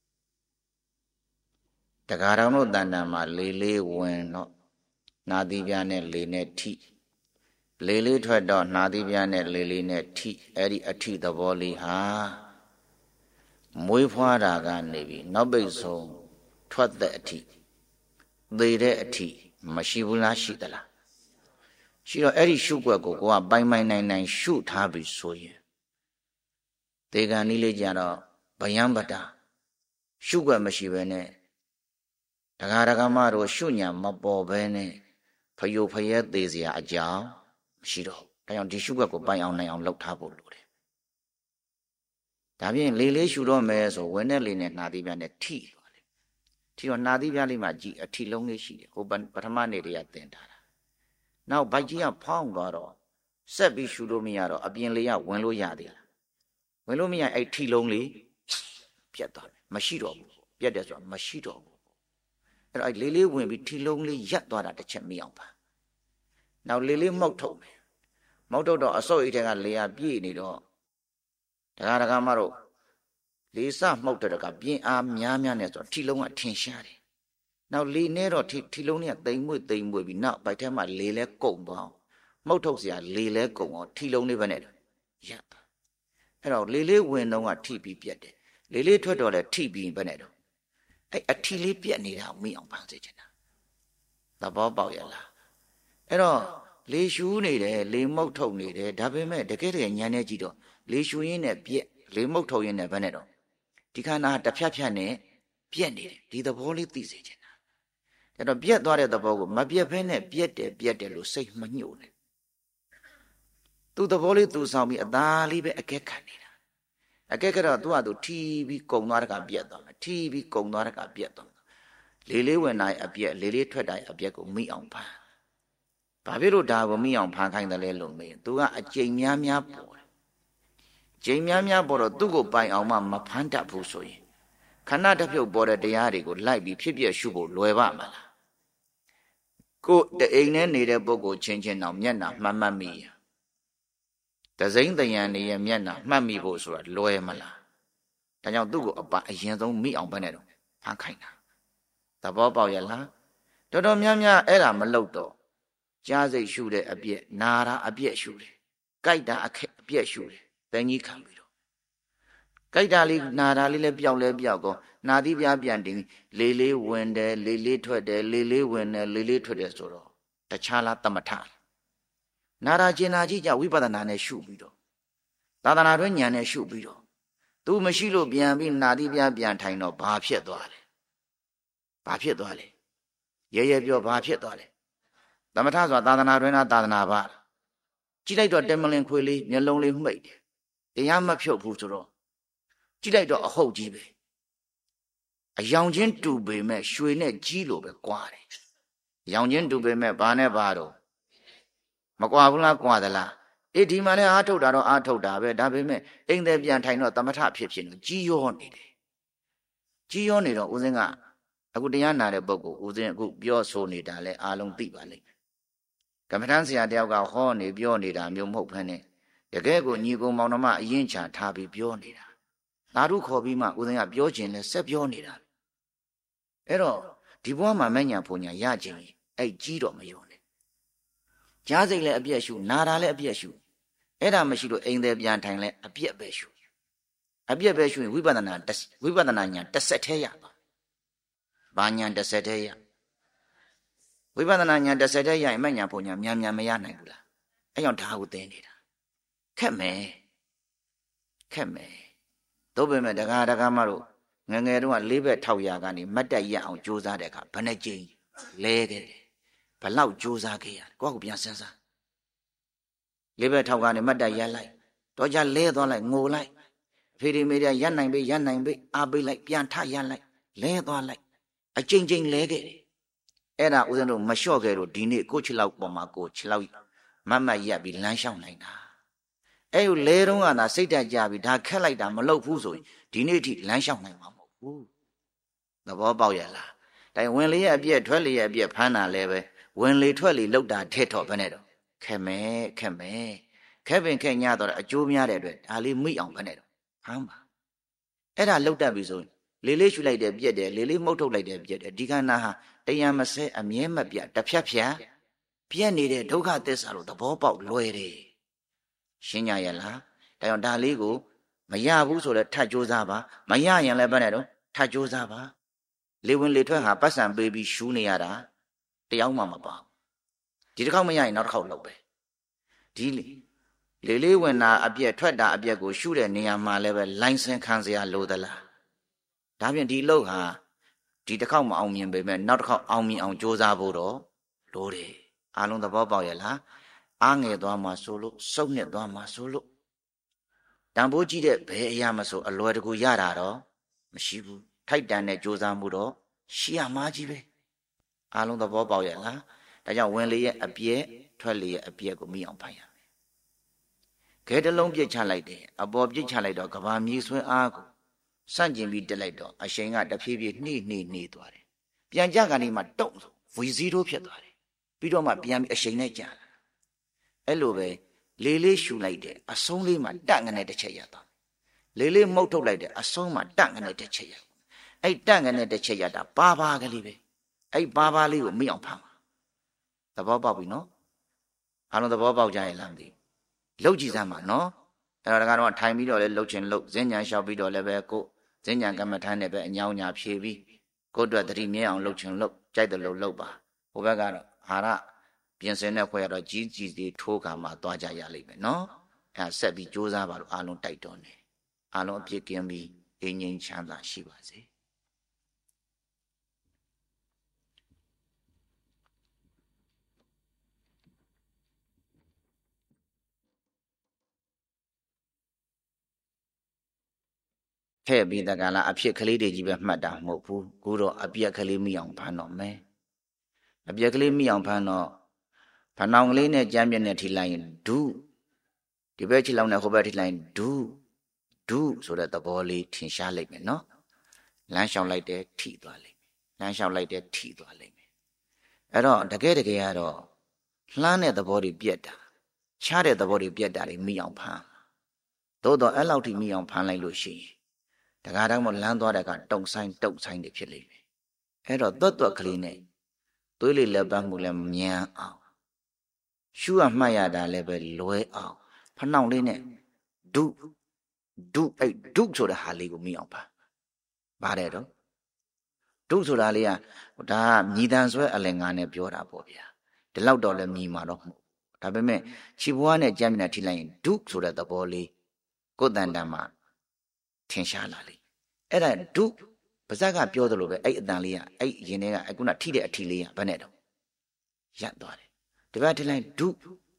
Speaker 2: တက္ကရာတို့တဏ္ဍာမှာလေးလေးဝင်တော့နာသီးပြားနဲ့လေနဲ့ထိလေးလေးထွက်တော့နာသီးပြားနဲ့လေးလေးနဲ့ထိအဲ့ဒီအထိသဘောလေးဟာမွေးဖွားတာကနေပြီးနောက်ပိတ်ဆုံးထွက်တဲ့အထိသေတဲ့အထိမရှိဘူးလားရှိသလားရှိတော့အဲ့ဒီရှုွက်ကိုကပိုင်နိုင်ရှုထားပြီဆိုရင်သေကံနည်းလေးကြတော့ဗယံပတာရှုွက်မရှိဘဲနဲ့ဒကာဒကာမတို့ရှုညာမပေါ်ဘဲနဲ့ဖယိုဖယဲသေးเสียအကြောင်းမရှိတော့ဒါကြောင့်ဒီရှုွက်ကိုပိုင်အောင်နိုင်အောင်လုပ်ထားဖို့လိုတယ်ဒါဖြင့်လေးလေးရှုတော့မယ်ဆိုဝင်တဲ့လေးနဲ့နှာသီးပြားနဲ့ထိသွားတယ်ထိတော့နှာသီးပြားလေးမှာကြည်အထိလုံးလေးရှိတယ်ဟိုပထမနေ့တည်းကသင်ထားတာနောက်ဗိုက်ကြီးကဖောင်းသွားတော့ဆက်ပြီးရှုလို့မရတော့အပြင်လေးကဝင်လို့ရသေးလားဝင်လို့မရအဲ့ထိလုံးလေးပြတ်သွားတယ်မရှိတော့ဘူးပြတ်တယ်ဆိုတာမရှိတော့ဘူးအဲ့တော့အဲ့လေးလေးဝင်ပြီးထိလုံးလေးရပ်သွားတာတစ်ချက်မရအောင်ပါနောက်လေးလေးမှုတ်ထုတ်မယ်မှုတ်ထုတ်တော့အစော့အိတ်တွေကလေယာပြည့်နေတော့ဒကာမတို့လေးစမှုတ်တဲ့ကပြင်းအားများနဲ့ဆိုတော့ထိလုံးကထင်ရှားတယ်နောက်လေနဲ့တော့ထီလုံးနဲ့တိမ်မွေ့ပြီးနောက်ဗိုက်ထဲမှာလေလဲကုန်သွားမှုတ်ထုတ်เสียလေလဲကုန်အောင်ထီလုံးလေးပဲနဲ့ရပ်တာအဲ့တော့လေလေးဝင်တော့ကထိပြီးပြတ်တယ်လေလေးထွက်တော့လဲထိပြီးပဲနဲ့တော့အဲ့အထီလေးပြတ်နေတာမိအောင်ပန်းစေချင်တာသဘောပေါက်ရလားအဲ့တော့လေရှူးနေတယ်လေမှုတ်ထုတ်နေတယ်ဒါပေမဲ့တကယ်တည်းညံနေကြည့်တော့လေရှူရင်းနဲ့ပြက်လေမှုတ်ထုတ်ရင်းနဲ့ပဲနဲ့တော့ဒီခန္ဓာတစ်ဖြတ်ဖြတ်နဲ့ပြက်နေတယ်ဒီသဘောလေးသိစေချင်တာအဲ့တော့ပြက်သွားတဲ့သဘောကိုမပြက်ဖဲနဲ့ပြက်တယ်လို့စိတ်မညှို့နဲ့သူ့သဘောလေးသူဆောင်ပြီးအသာလေးပဲအကဲခတ်နေတာအကဲကတော့သူ့ဟာသူထီပြီးကုံသွားတဲ့ကပြက်သွားမယ်ထီပြီးကုံသွားတဲ့ကပြက်သွားလေလေးဝင်တိုင်းအပြက်လေလေးထွက်တိုင်းအပြက်ကိုမိအောင်ဖမ်းဘာဖြစ်လို့ဒါကိုမိအောင်ဖမ်းခိုင်းတယ်လဲလို့မေးသူကအကျိန်များပေါ်တယ်ကျိန်များပေါ်တော့သူ့ကိုပိုင်အောင်မှမဖမ်းတတ်ဘူးဆိုရင်ခဏတစ်ပြုတ်ပေါ်တဲ့တရားတွေကိုလိုက်ပြီးဖြစ်ရှုဖို့လွယ်ပါမလားကိုတအိမ်နဲ့နေတဲ့ပုဂ္ဂိုလ်ချင်းတော့မျက်နှာမှတ်မိရတစိမ့်တယံနေရဲ့မျက်နှာမှတ်မိဖို့ဆိုတာလွယ်မလားဒါကြောင့်သူ့ကိုအရင်ဆုံးမိအောင်ပဲနဲ့တော့ဖမ်းခိုင်းတာသဘောပေါက်ရလားတော်တော်များအဲ့ဒါမလုပ်တော့ကြားစိတ်ရှုတဲ့အပြက်နာတာအပြက်ရှုတယ်ကြိုက်တာအပြက်ရှုတယ်တန်ကြီးခံပြီးတော့ကြိုက်တာလေးနာတာလေးလည်းပြောက်လဲပြောက်ကောနာသီးပြားပြန်တင်လေးလေးဝင်တယ်လေးလေးထွက်တယ်လေးလေးဝင်တယ်လေးလေးထွက်တယ်ဆိုတော့တခြားလားသမထနာတာကျင်နာကြီးကြဝိပဿနာနဲ့ရှုပြီးတော့သာသနာတွင်ဉာဏ်နဲ့ရှုပြီးတော့သူမရှိလို့ပြန်ပြီးနာသီးပြားပြန်ထိုင်တော့ဘာဖြစ်သွားလဲဘာဖြစ်သွားလဲရဲရဲပြောဘာဖြစ်သွားလဲသမထဆိုတာသာသနာတွင်သာသနာပါကြည့်လိုက်တော့တက်မလင်ခွေလေးမျက်လုံးလေးမှိတ်တယ်တရားမဖြုတ်ဘူးဆိုတော့ကြည့်လိုက်တော့အဟုတ်ကြီးပဲအယောင်ချင်းတူပေမဲ့ရွှေနဲ့ကြီးလို့ပဲကွာတယ်အယောင်ချင်းတူပေမဲ့ဘာနဲ့ဘာတော့မကွာဘူးလားကွာသလားအေးဒီမှာလည်းအားထုတ်တာတော့အားထုတ်တာပဲဒါပေမဲ့အိမ်သည်ပြန်ထိုင်တော့သမထဖြစ်ဖြစ်လို့ကြီးရောနေတယ်ကြီးရောနေတော့ဦးစင်းကအခုတရားနာတဲ့ပုဂ္ဂိုလ်ဦးစင်းအခုပြောဆိုနေတာလဲအားလုံးသိပါလိမ့်မယ်ကမ္မထမ်းဆရာတယောက်ကဟောနေပြောနေတာမျိုးမဟုတ်ဘဲနဲ့တကယ်ကိုညီကုံမောင်နှမအရင်ချထားပြီးပြောနေတာသာဓုခေါ်ပြီးမှဦးဇင်းကပြောခြင်းလဲဆက်ပြောနေတာအဲ့တော့ဒီဘဝမှာမဲ့ညာဖုန်ညာရခြင်းအဲ့ကြီးတော့မယုံနဲ့ကြားစိတ်လဲအပြည့်ရှုနာတာလဲအပြည့်ရှုအဲ့ဒါမရှိလို့အိမ်သည်ပြန်ထိုင်လဲအပြည့်ပဲရှုအပြည့်ပဲရှုရင်ဝိပဿနာညာတစ်ဆက်တည်းရပါဘာညာတစ်ဆက်တည်းရဝိပဿနာညာတစ်ဆက်တည်းရရင်မဲ့ညာဖုန်ညာမြန်မြန်မရနိုင်ဘူးလားအဲ့ကြောင့်ဒါကိုသင်နေတာခက်မယ်သို့ပေမဲ့တကားမတို့ငငယ်တုန်းကလေးဘက်ထောက်ရကနေမတ်တက်ရအောင်ကြိုးစားတဲ့အခါဘယ်နှကြိမ်လဲခဲ့တယ်ဘလောက်ကြိုးစားခဲ့ရတယ်ကိုယ့်ကိုပြန်စဉ်းစားလေးဘက်ထောက်ကနေမတ်တက်ရလိုက်တော့ကြလဲသွားလိုက်ငိုလိုက်ဖေဒီမေရရပ်နိုင်ပြီအားပေးလိုက်ပြန်ထရလိုက်လဲသွားလိုက်အကြိမ်လဲခဲ့တယ်အဲ့ဒါဦးဇင်းတို့မလျှော့ခဲ့လို့ဒီနေ့ကိုချီလောက်ပေါ်မှာကိုချီလောက်မတ်ရက်ပြီးလမ်းလျှောက်နိုင်တာအဲ့လိုလဲတုံးကသာစိတ်တက်ကြပြီဒါခက်လိုက်တာမလုပ်ဘူးဆိုရင်ဒီနေ့အထိလမ်းလျှောက်နိုင်မှာမဟုတ်ဘူးသဘောပေါက်ရလားတိုင်ဝင်လေရဲ့အပြည့်ထွက်လေရဲ့အပြည့်ဖမ်းတာလဲပဲဝင်လေထွက်လေလောက်တာထဲ့တော့ဘယ်နဲ့တော့ခက်မယ်ခက်ပင်ညတော့အကျိုးများတဲ့အတွက်ဒါလေးမိအောင်ဘယ်နဲ့တော့ဖမ်းပါအဲ့ဒါလောက်တတ်ပြီဆိုရင်လေးရှူလိုက်တယ်ပြက်တယ်လေးမှုတ်ထုတ်လိုက်တယ်ပြက်တယ်ဒီခန္ဓာဟာတရားမစဲအမြဲမပြတ်တစ်ဖြတ်ပြက်နေတဲ့ဒုက္ခသစ္စာလို့သဘောပေါက်လွယ်တယ်ရှင်းကြရလားဒါကြောင့်ဒါလေးကိုမရဘူးဆိုတော့ထပ်ကြိုးစားပါမရရင်လည်းဘယ်နဲ့တော့ထပ်ကြိုးစားပါလေဝင်လေထွက်ဟာပတ်စံပေးပြီးရှူးနေရတာတယောက်မှမပါဒီတစ်ခေါက်မရရင်နောက်တစ်ခေါက်လုပ်ပဲဒီလေးဝင်တာအပြက်ထွက်တာအပြက်ကိုရှူးတဲ့နေရာမှာလည်းပဲလိုင်းစင်ခံစရာလိုသလားဒါဖြင့်ဒီလုပ်ဟာဒီတစ်ခေါက်မအောင်မြင်ပေမဲ့နောက်တစ်ခေါက်အောင်မြင်အောင်ကြိုးစားဖို့တော့လိုတယ်အားလုံးသဘောပေါက်ရလားအားငယ်သွားမှဆိုလို့စုပ်နှစ်သွားမှဆိုလို့တန်ဖိုးကြီးတဲ့ဘယ်အရာမဆိုအလွယ်တကူရတာတော့မရှိဘူးထိုက်တန်တဲ့ကြိုးစားမှုတော့ရှိရမှာကြီးပဲအားလုံးသဘောပေါက်ရလားဒါကြောင့်ဝင်လေရဲ့အပြည့်ထွက်လေရဲ့အပြည့်ကိုမိအောင်ဖိုင်ရမယ်ခဲတလုံးပြစ်ချလိုက်တယ်အပေါ်ပြစ်ချလိုက်တော့ကဘာမြေဆွဲအားကိုစန့်ကျင်ပြီးတက်လိုက်တော့အရှိန်ကတဖြည်းဖြည်းနှေးသွားတယ်ပြန်ကြကနေမှတုံဆိုဝီဇီရိုးဖြစ်သွားတယ်ပြီးတော့မှပြန်ပြီးအရှိန်နဲ့ကြာအဲ့လိုပဲလေးရှူလိုက်တယ်အဆုံးလေးမှာတန့်ငနဲ့တစ်ချက်ရသွားလေးမှုတ်ထုတ်လိုက်တယ်အဆုံးမှာတန့်ငနဲ့တစ်ချက်ရအဲ့တန့်ငနဲ့တစ်ချက်ရတာပါကလေးပဲအဲ့ပါလေးကိုမိအောင်ဖမ်းပါသဘောပေါက်ပြီနော်အားလုံးသဘောပေါက်ကြရဲ့လားမသိလှုပ်ကြည့်စမ်းပါနော်အဲ့တော့ကတော့ထိုင်ပြီးတော့လဲလှုပ်ချင်လှုပ်ဇင်းညာလျှောက်ပြီးတော့လည်းပဲကိုဇင်းညာကမ္မထမ်းနဲ့ပဲအညောင်းညာဖြေပြီးကိုအတွက်တတိမြဲအောင်လှုပ်ချင်လှုပ်ကြိုက်တယ်လို့လှုပ်ပါဟိုဘက်ကတော့အာရပြင်ဆင်တဲ့ခွဲရတော့ကြီးသေးထိုးခါမှသွားကြရလိမ့်မယ်နော်အဲ့ဆက်ပြီးကြိုးစားပါလို့အားလုံးတိုက်တွန်းတယ်အားလုံးအပြည့်ကင်းပြီးအင်းငိမ့်ချမ်းသာရှိပါစေထည့်ပြီးတကလားအဖြစ်ကလေးတွေကြီးပဲမှတ်တာမဟုတ်ဘူးကိုတော့အပြက်ကလေးမိအောင်ဖမ်းတော့မယ်အပြက်ကလေးမိအောင်ဖမ်းတော့ဖဏောင်ကလေးနဲ့ကြမ်းပြက်နဲ့ထိလိုက်ရင်ဒုဒီဘက်ချိလောက်နဲ့ဟိုဘက်ထိလိုက်ရင်ဒုဆိုတဲ့သဘောလေးထင်ရှားလိမ့်မယ်နော်လမ်းလျှောက်လိုက်တဲ့ထိသွားလိမ့်မယ်လမ်းလျှောက်လိုက်တဲ့ထိသွားလိမ့်မယ်အဲ့တော့တကယ်ကတော့လှမ်းတဲ့သဘောတွေပြက်တာချတဲ့သဘောတွေပြက်တာတွေမိအောင်ဖမ်းသို့တော့အဲ့လောက်ထိမိအောင်ဖမ်းလိုက်လို့ရှိရင်တကားတော့မလမ်းသွားတဲ့ကတုံဆိုင်တွေဖြစ်လိမ့်မယ်အဲ့တော့သွက်ကလေးနဲ့သွေးလေးလက်ပတ်မှုလည်းမြန်အောင်ရှုမှတ်ရတာလည်းပဲလွဲအောင်ဖနှောင့်လေးနဲ့ဒုဆိုတဲ့ဟာလေးကိုမိအောင်ပါပါတယ်တော့ဒုဆိုတာလေးကဒါကမြည်တမ်းဆွဲအလင်ငါနဲ့ပြောတာပေါ့ဗျာဒီလောက်တော့လည်းမြည်မှာတော့မဟုတ်ဒါပေမဲ့ခြေဘွားနဲ့ကြမ်းမြတ်ထိလိုက်ရင်ဒုဆိုတဲ့သဘောလေးကိုယ်တန်တန်မှာထင်ရှားလာလေအဲ့ဒါဒုပါဇက်ကပြောသလိုပဲအဲ့အတန်လေးကအဲ့ရင်ထဲကအခုနထိတဲ့အထီလေးကဘယ်နဲ့တော့ရပ်သွားတယ်ဒီဘက်ထိလိုက်ဒု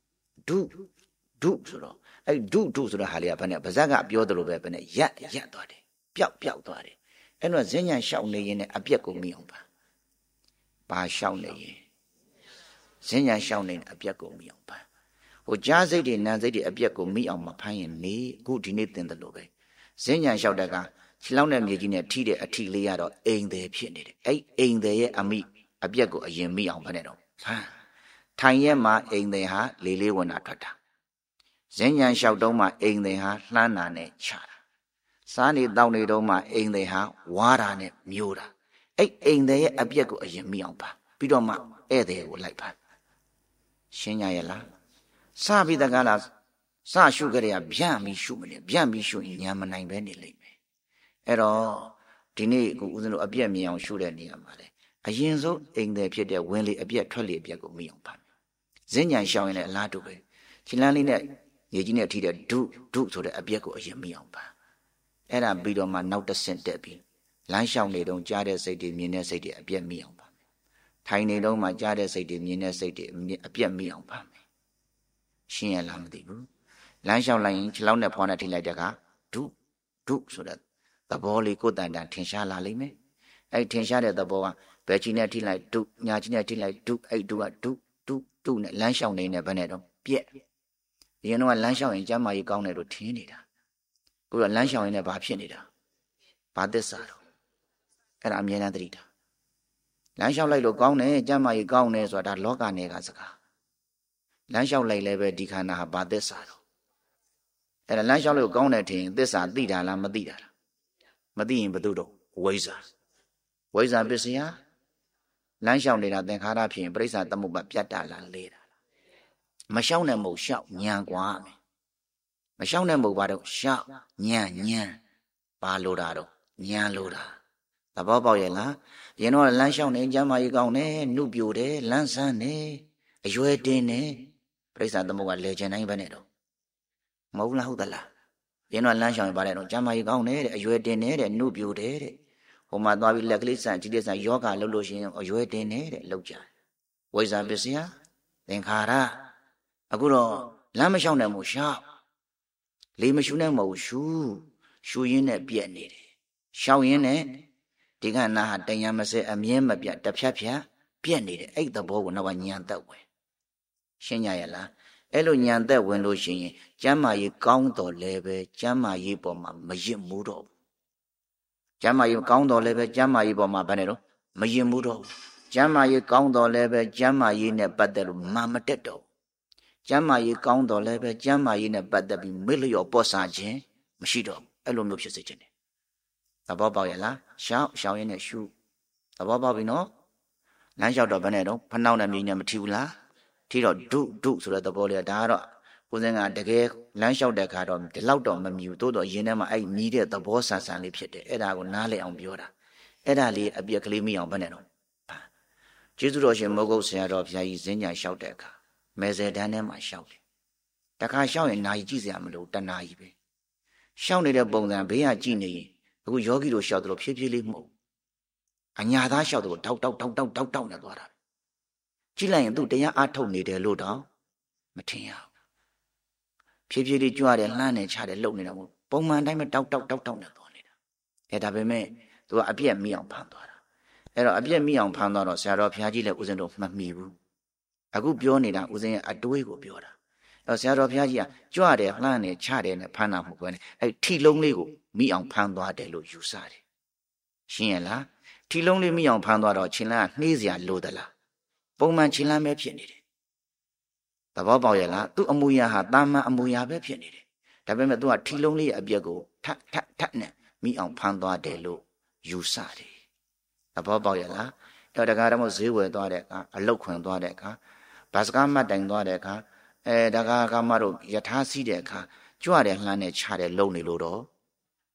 Speaker 2: ဆိုတော့အဲ့ဒုဆိုတဲ့ဟာလေးကဘယ်နဲ့ပါဇက်ကပြောသလိုပဲဘယ်နဲ့ရပ်သွားတယ်ပျောက်သွားတယ်အဲ့တော့ဈဉ္ညာလျှောက်နေရင်လည်းအပြက်ကိုမိအောင်ပါဘာလျှောက်နေရင်ဈဉ္ညာလျှောက်နေရင်အပြက်ကိုမိအောင်ပါဟိုကြားစိတ်တွေနာစိတ်တွေအပြက်ကိုမိအောင်မဖမ်းရင်နေအခုဒီနေ့သင်တယ်လို့ပဲဈဉ္ညာလျှောက်တဲ့ကခြေလောက်နဲ့မြေကြီးနဲ့ထိတဲ့အထီလေးကတော့အိမ်သည်ဖြစ်နေတယ်အဲ့အိမ်သည်ရဲ့အပြက်ကိုအရင်မိအောင်ဖမ်းနေတော့ဖမ်းထိုင်ရက်မှာအိမ်သည်ဟာလေးဝင်တာထွက်တာဈဉ္ညာလျှောက်တော့မှအိမ်သည်ဟာလှမ်းတာနဲ့ချတာစားနေတောင်းနေတော့မှအိမ်သည်ဟာဝါတာနဲ့မျိုးတာအဲ့အိမ်သည်ရဲ့အပြက်ကိုအရင်မိအောင်ပါပြီးတော့မှဧည့်သည်ကိုလိုက်ပါရှင်းကြရဲ့လားစပြီးတကားလားစရှုကြရဗျံပြီးရှုမနေဗျံပြီးရှုရင်ညာမနိုင်ပဲနေလိမ့်မယ်အဲ့တော့ဒီနေ့အခုဦးဇင်းတို့အပြက်မြင်အောင်ရှုတဲ့နေရာမှာလေအရင်ဆုံးအိမ်သည်ဖြစ်တဲ့ဝင်လေအပြက်ထွက်လေအပြက်ကိုမိအောင်ပါဈဉ္ညာရှောင်းရင်လည်းအလားတူပဲခြေလမ်းလေးနဲ့ရေကြီးနဲ့ထိတဲ့ဒုဆိုတဲ့အပြက်ကိုအရင်မိအောင်ပါအဲ့ဒါပြီးတော့မှနောက်တစ်ဆင့်တက်ပြီးလမ်းလျှောက်နေတော့ကြားတဲ့စိတ်တွေမြင်တဲ့စိတ်တွေအပြက်မိအောင်ပါထိုင်နေတော့မှကြားတဲ့စိတ်တွေမြင်တဲ့စိတ်တွေအပြက်မိအောင်ပါမယ်ရှင်းရလားမသိဘူးလမ်းလျှောက်လိုက်ရင်ခြေလောက်နဲ့ဖွားနဲ့ထိလိုက်တဲ့ကဒုဆိုတဲ့သဘောလေးကိုယ်တန်တန်ထင်ရှားလာလိမ့်မယ်အဲ့ထင်ရှားတဲ့သဘောကဘယ်ချီနဲ့ထိလိုက်ဒုညာချီနဲ့ထိလိုက်ဒုအဲ့ဒုကဒုနဲ့လမ်းလျှောက်နေနေဘယ်နဲ့တော့ပြက်ရင်တော့လမ်းလျှောက်ရင်ကျမ်းမာရေးကောင်းတယ်လို့ထင်နေတာကိုယ်ကလမ်းလျှောက်ရင်လည်းဘာဖြစ်နေတာဘာသစ္စာတော့အဲ့ဒါအမြဲတမ်းသတိထားလမ်းလျှောက်လိုက်လို့ကောင်းတယ်ကျမ်းမာရေးကောင်းတယ်ဆိုတာဒါလောကနယ်ကစကားလမ်းလျှောက်လိုက်လည်းပဲဒီခန္ဓာဟာဘာသစ္စာတော့အဲ့ဒါလမ်းလျှောက်လို့ကောင်းတယ်ထင်သစ္စာသိတာလားမသိတာလားမသိရင်ဘယ်သူတော့ဝိဇ္ဇာပစ္စယလမ်းလျှောက်နေတာသင်္ခါရဖြစ်ရင်ပရိစ္ဆာသမုပ္ပါပြတ်တာလားလဲတာလားမလျှောက်နဲ့မဟုတ်လျှောက်ညံกว่าမယ်မလျှောက်နဲ့မဟုတ်ပါတော့ရှောက်ညံဘာလို့တာတော့ညံလို့တာသဘောပေါက်ရဲ့လားရင်တော့လမ်းလျှောက်နေကြမ်းမာရေးကောင်းတယ်နှုတ်ပြိုတယ်လမ်းဆန်းတယ်အရွယ်တင်းတယ်ပြိဿသမုပ္ပါလေချင်တိုင်းပဲနဲ့တော့မဟုတ်လားဟုတ်သလားရင်တော့လမ်းလျှောက်ရင်ပါတယ်တော့ကြမ်းမာရေးကောင်းတယ်တဲ့အရွယ်တင်းတယ်တဲ့နှုတ်ပြိုတယ်တဲ့ဟိုမှာသွားပြီးလက်ကလေးဆန်ကြီးလေးဆန်ယောဂလှုပ်လို့ရှိရင်အရွယ်တင်းတယ်တဲ့လောက်ကြဝိဇ္ဇာပစ္စယသင်္ခါရအခုတော့လမ်းမလျှောက်နိုင်မို့ရှောက်လေးမရှုနဲ့မဟုတ်ရှုရင်းနဲ့ပြက်နေတယ်ရှောက်ရင်းနဲ့ဒီကနာဟာတယံမစဲအမြဲမပြတ်တစ်ဖြတ်ပြက်နေတယ်အဲ့သဘောကိုတော့ညံသက်ဝင်ရှင်းကြရလားအဲ့လိုညံသက်ဝင်လို့ရှိရင်ကျမ်းမာရေးကောင်းတော်လဲပဲကျမ်းမာရေးပေါ်မှာမရစ်မှုတော့ဘူးကျမ်းမာရေးကောင်းတော်လဲပဲကျမ်းမာရေးပေါ်မှာဘာနဲ့တော့မရစ်မှုတော့ဘူးကျမ်းမာရေးကောင်းတော်လဲပဲကျမ်းမာရေးနဲ့ပတ်သက်လို့မတက်တော့ကျမ်းမာရေးကောင်းတော်လဲပဲကျမ်းမာရေးနဲ့ပတ်သက်ပြီးမေ့လျော့ပေါ့ဆာခြင်းမရှိတော့အဲ့လိုမျိုးဖြစ်စေခြင်းတယ်သဘောပေါက်ရဲ့လားရှောင်းရင်းနဲ့ရှုသဘောပေါက်ပြီနော်လမ်းလျှောက်တော့ဘယ်နဲ့တော့ဖနှောင်းနဲ့မြင်းနဲ့မထီဘူးလားထီတော့ဒုဆိုတဲ့သဘောလေးဒါကတော့ကိုစင်ကတကယ်လမ်းလျှောက်တဲ့ခါတော့ဒီလောက်တော့မမြူသို့တော့ရင်းထဲမှာအဲ့မြည်တဲ့သဘောဆန်ဆန်လေးဖြစ်တယ်အဲ့ဒါကိုနားလည်အောင်ပြောတာအဲ့ဒါလေးအပြက်ကလေးမိအောင်ဘယ်နဲ့တော့ကျေးဇူးတော်ရှင်မိုးကုတ်ဆရာတော်ဘုရားကြီးဈဉ္ညာလျှောက်တဲ့အခါမဲဆယ်တန်းထဲမှာလျှောက်တယ်တခါလျှောက်ရင်နာရီကြည့်စရာမလိုတနာရီပဲလျှောက်နေတဲ့ပုံစံဘေးကကြည့်နေရင်အခုယောဂီတို့လျှောက်တယ်လို့ဖြည်းဖြည်းလေးမဟုတ်အညာသားလျှောက်တယ်လို့တောက်နဲ့သွားတာကြည့်လိုက်ရင်သူတရားအားထုတ်နေတယ်လို့တော့မထင်ရဘူးဖြည်းဖြည်းလေးကြွတယ်လှမ်းနေချတယ်လှုပ်နေတာမဟုတ်ပုံမှန်တိုင်းပဲတောက်နဲ့သွားနေတာဒါပေမဲ့သူကအပြက်မိအောင်ဖမ်းသွားတာအဲ့တော့အပြက်မိအောင်ဖမ်းသွားတော့ဆရာတော်ဘုရားကြီးလည်းဦးဇင်းတို့မှတ်မိဘူးအခုပြောနေတာဦးဇင်းရဲ့အတွေးကိုပြောတာအဲ့ဆရာတော်ဘုရားကြီးကကြွတယ်လှမ်းနေချတယ်နဲ့ဖမ်းတာမဟုတ်ဘဲနဲ့အဲ့ထီလုံးလေးကိုမိအောင်ဖမ်းသွားတယ်လို့ယူဆတယ်ရှင်းရလားထီလုံးလေးမိအောင်ဖမ်းသွားတော့ခြင်လန်းကနှေးစရာလိုသလားပုံမှန်ခြင်လန်းပဲဖြစ်နေတယ်သဘောပေါက်ရလားသူ့အမူအရာဟာတာမန်အမူအရာပဲဖြစ်နေတယ်ဒါပေမဲ့သူကထီလုံးလေးရဲ့အပြက်ကိုထနဲ့မိအောင်ဖမ်းသွားတယ်လို့ယူဆတယ်သဘောပေါက်ရလားအဲ့တကားတော့ဈေးဝယ်သွားတဲ့အခါအလုတ်ခွင်သွားတဲ့အခါဘတ်စကားမှတ်တိုင်သွားတဲ့အခါတကားကမတို့ယထာစီးတဲ့အခါကြွတယ်လှမ်းနဲ့ချတယ်လုံနေလို့တော့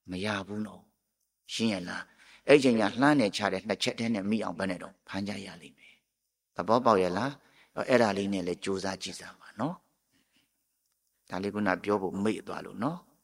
Speaker 2: မရဘူးနော်ရှင်းရလားအဲ့ချိန်ညာလှမ်းနေချတဲ့နှစ်ချက်တည်းနဲ့မိအောင်ဘယ်နဲ့တော့ဖမ်းကြရလိမ့်မယ်သဘောပေါက်ရလားအဲ့ဒါလေးနဲ့လေစူးစမ်းကြည့်စမ်းပါနော်ဒါလေးကပြောဖို့မေ့သွားလို့နော်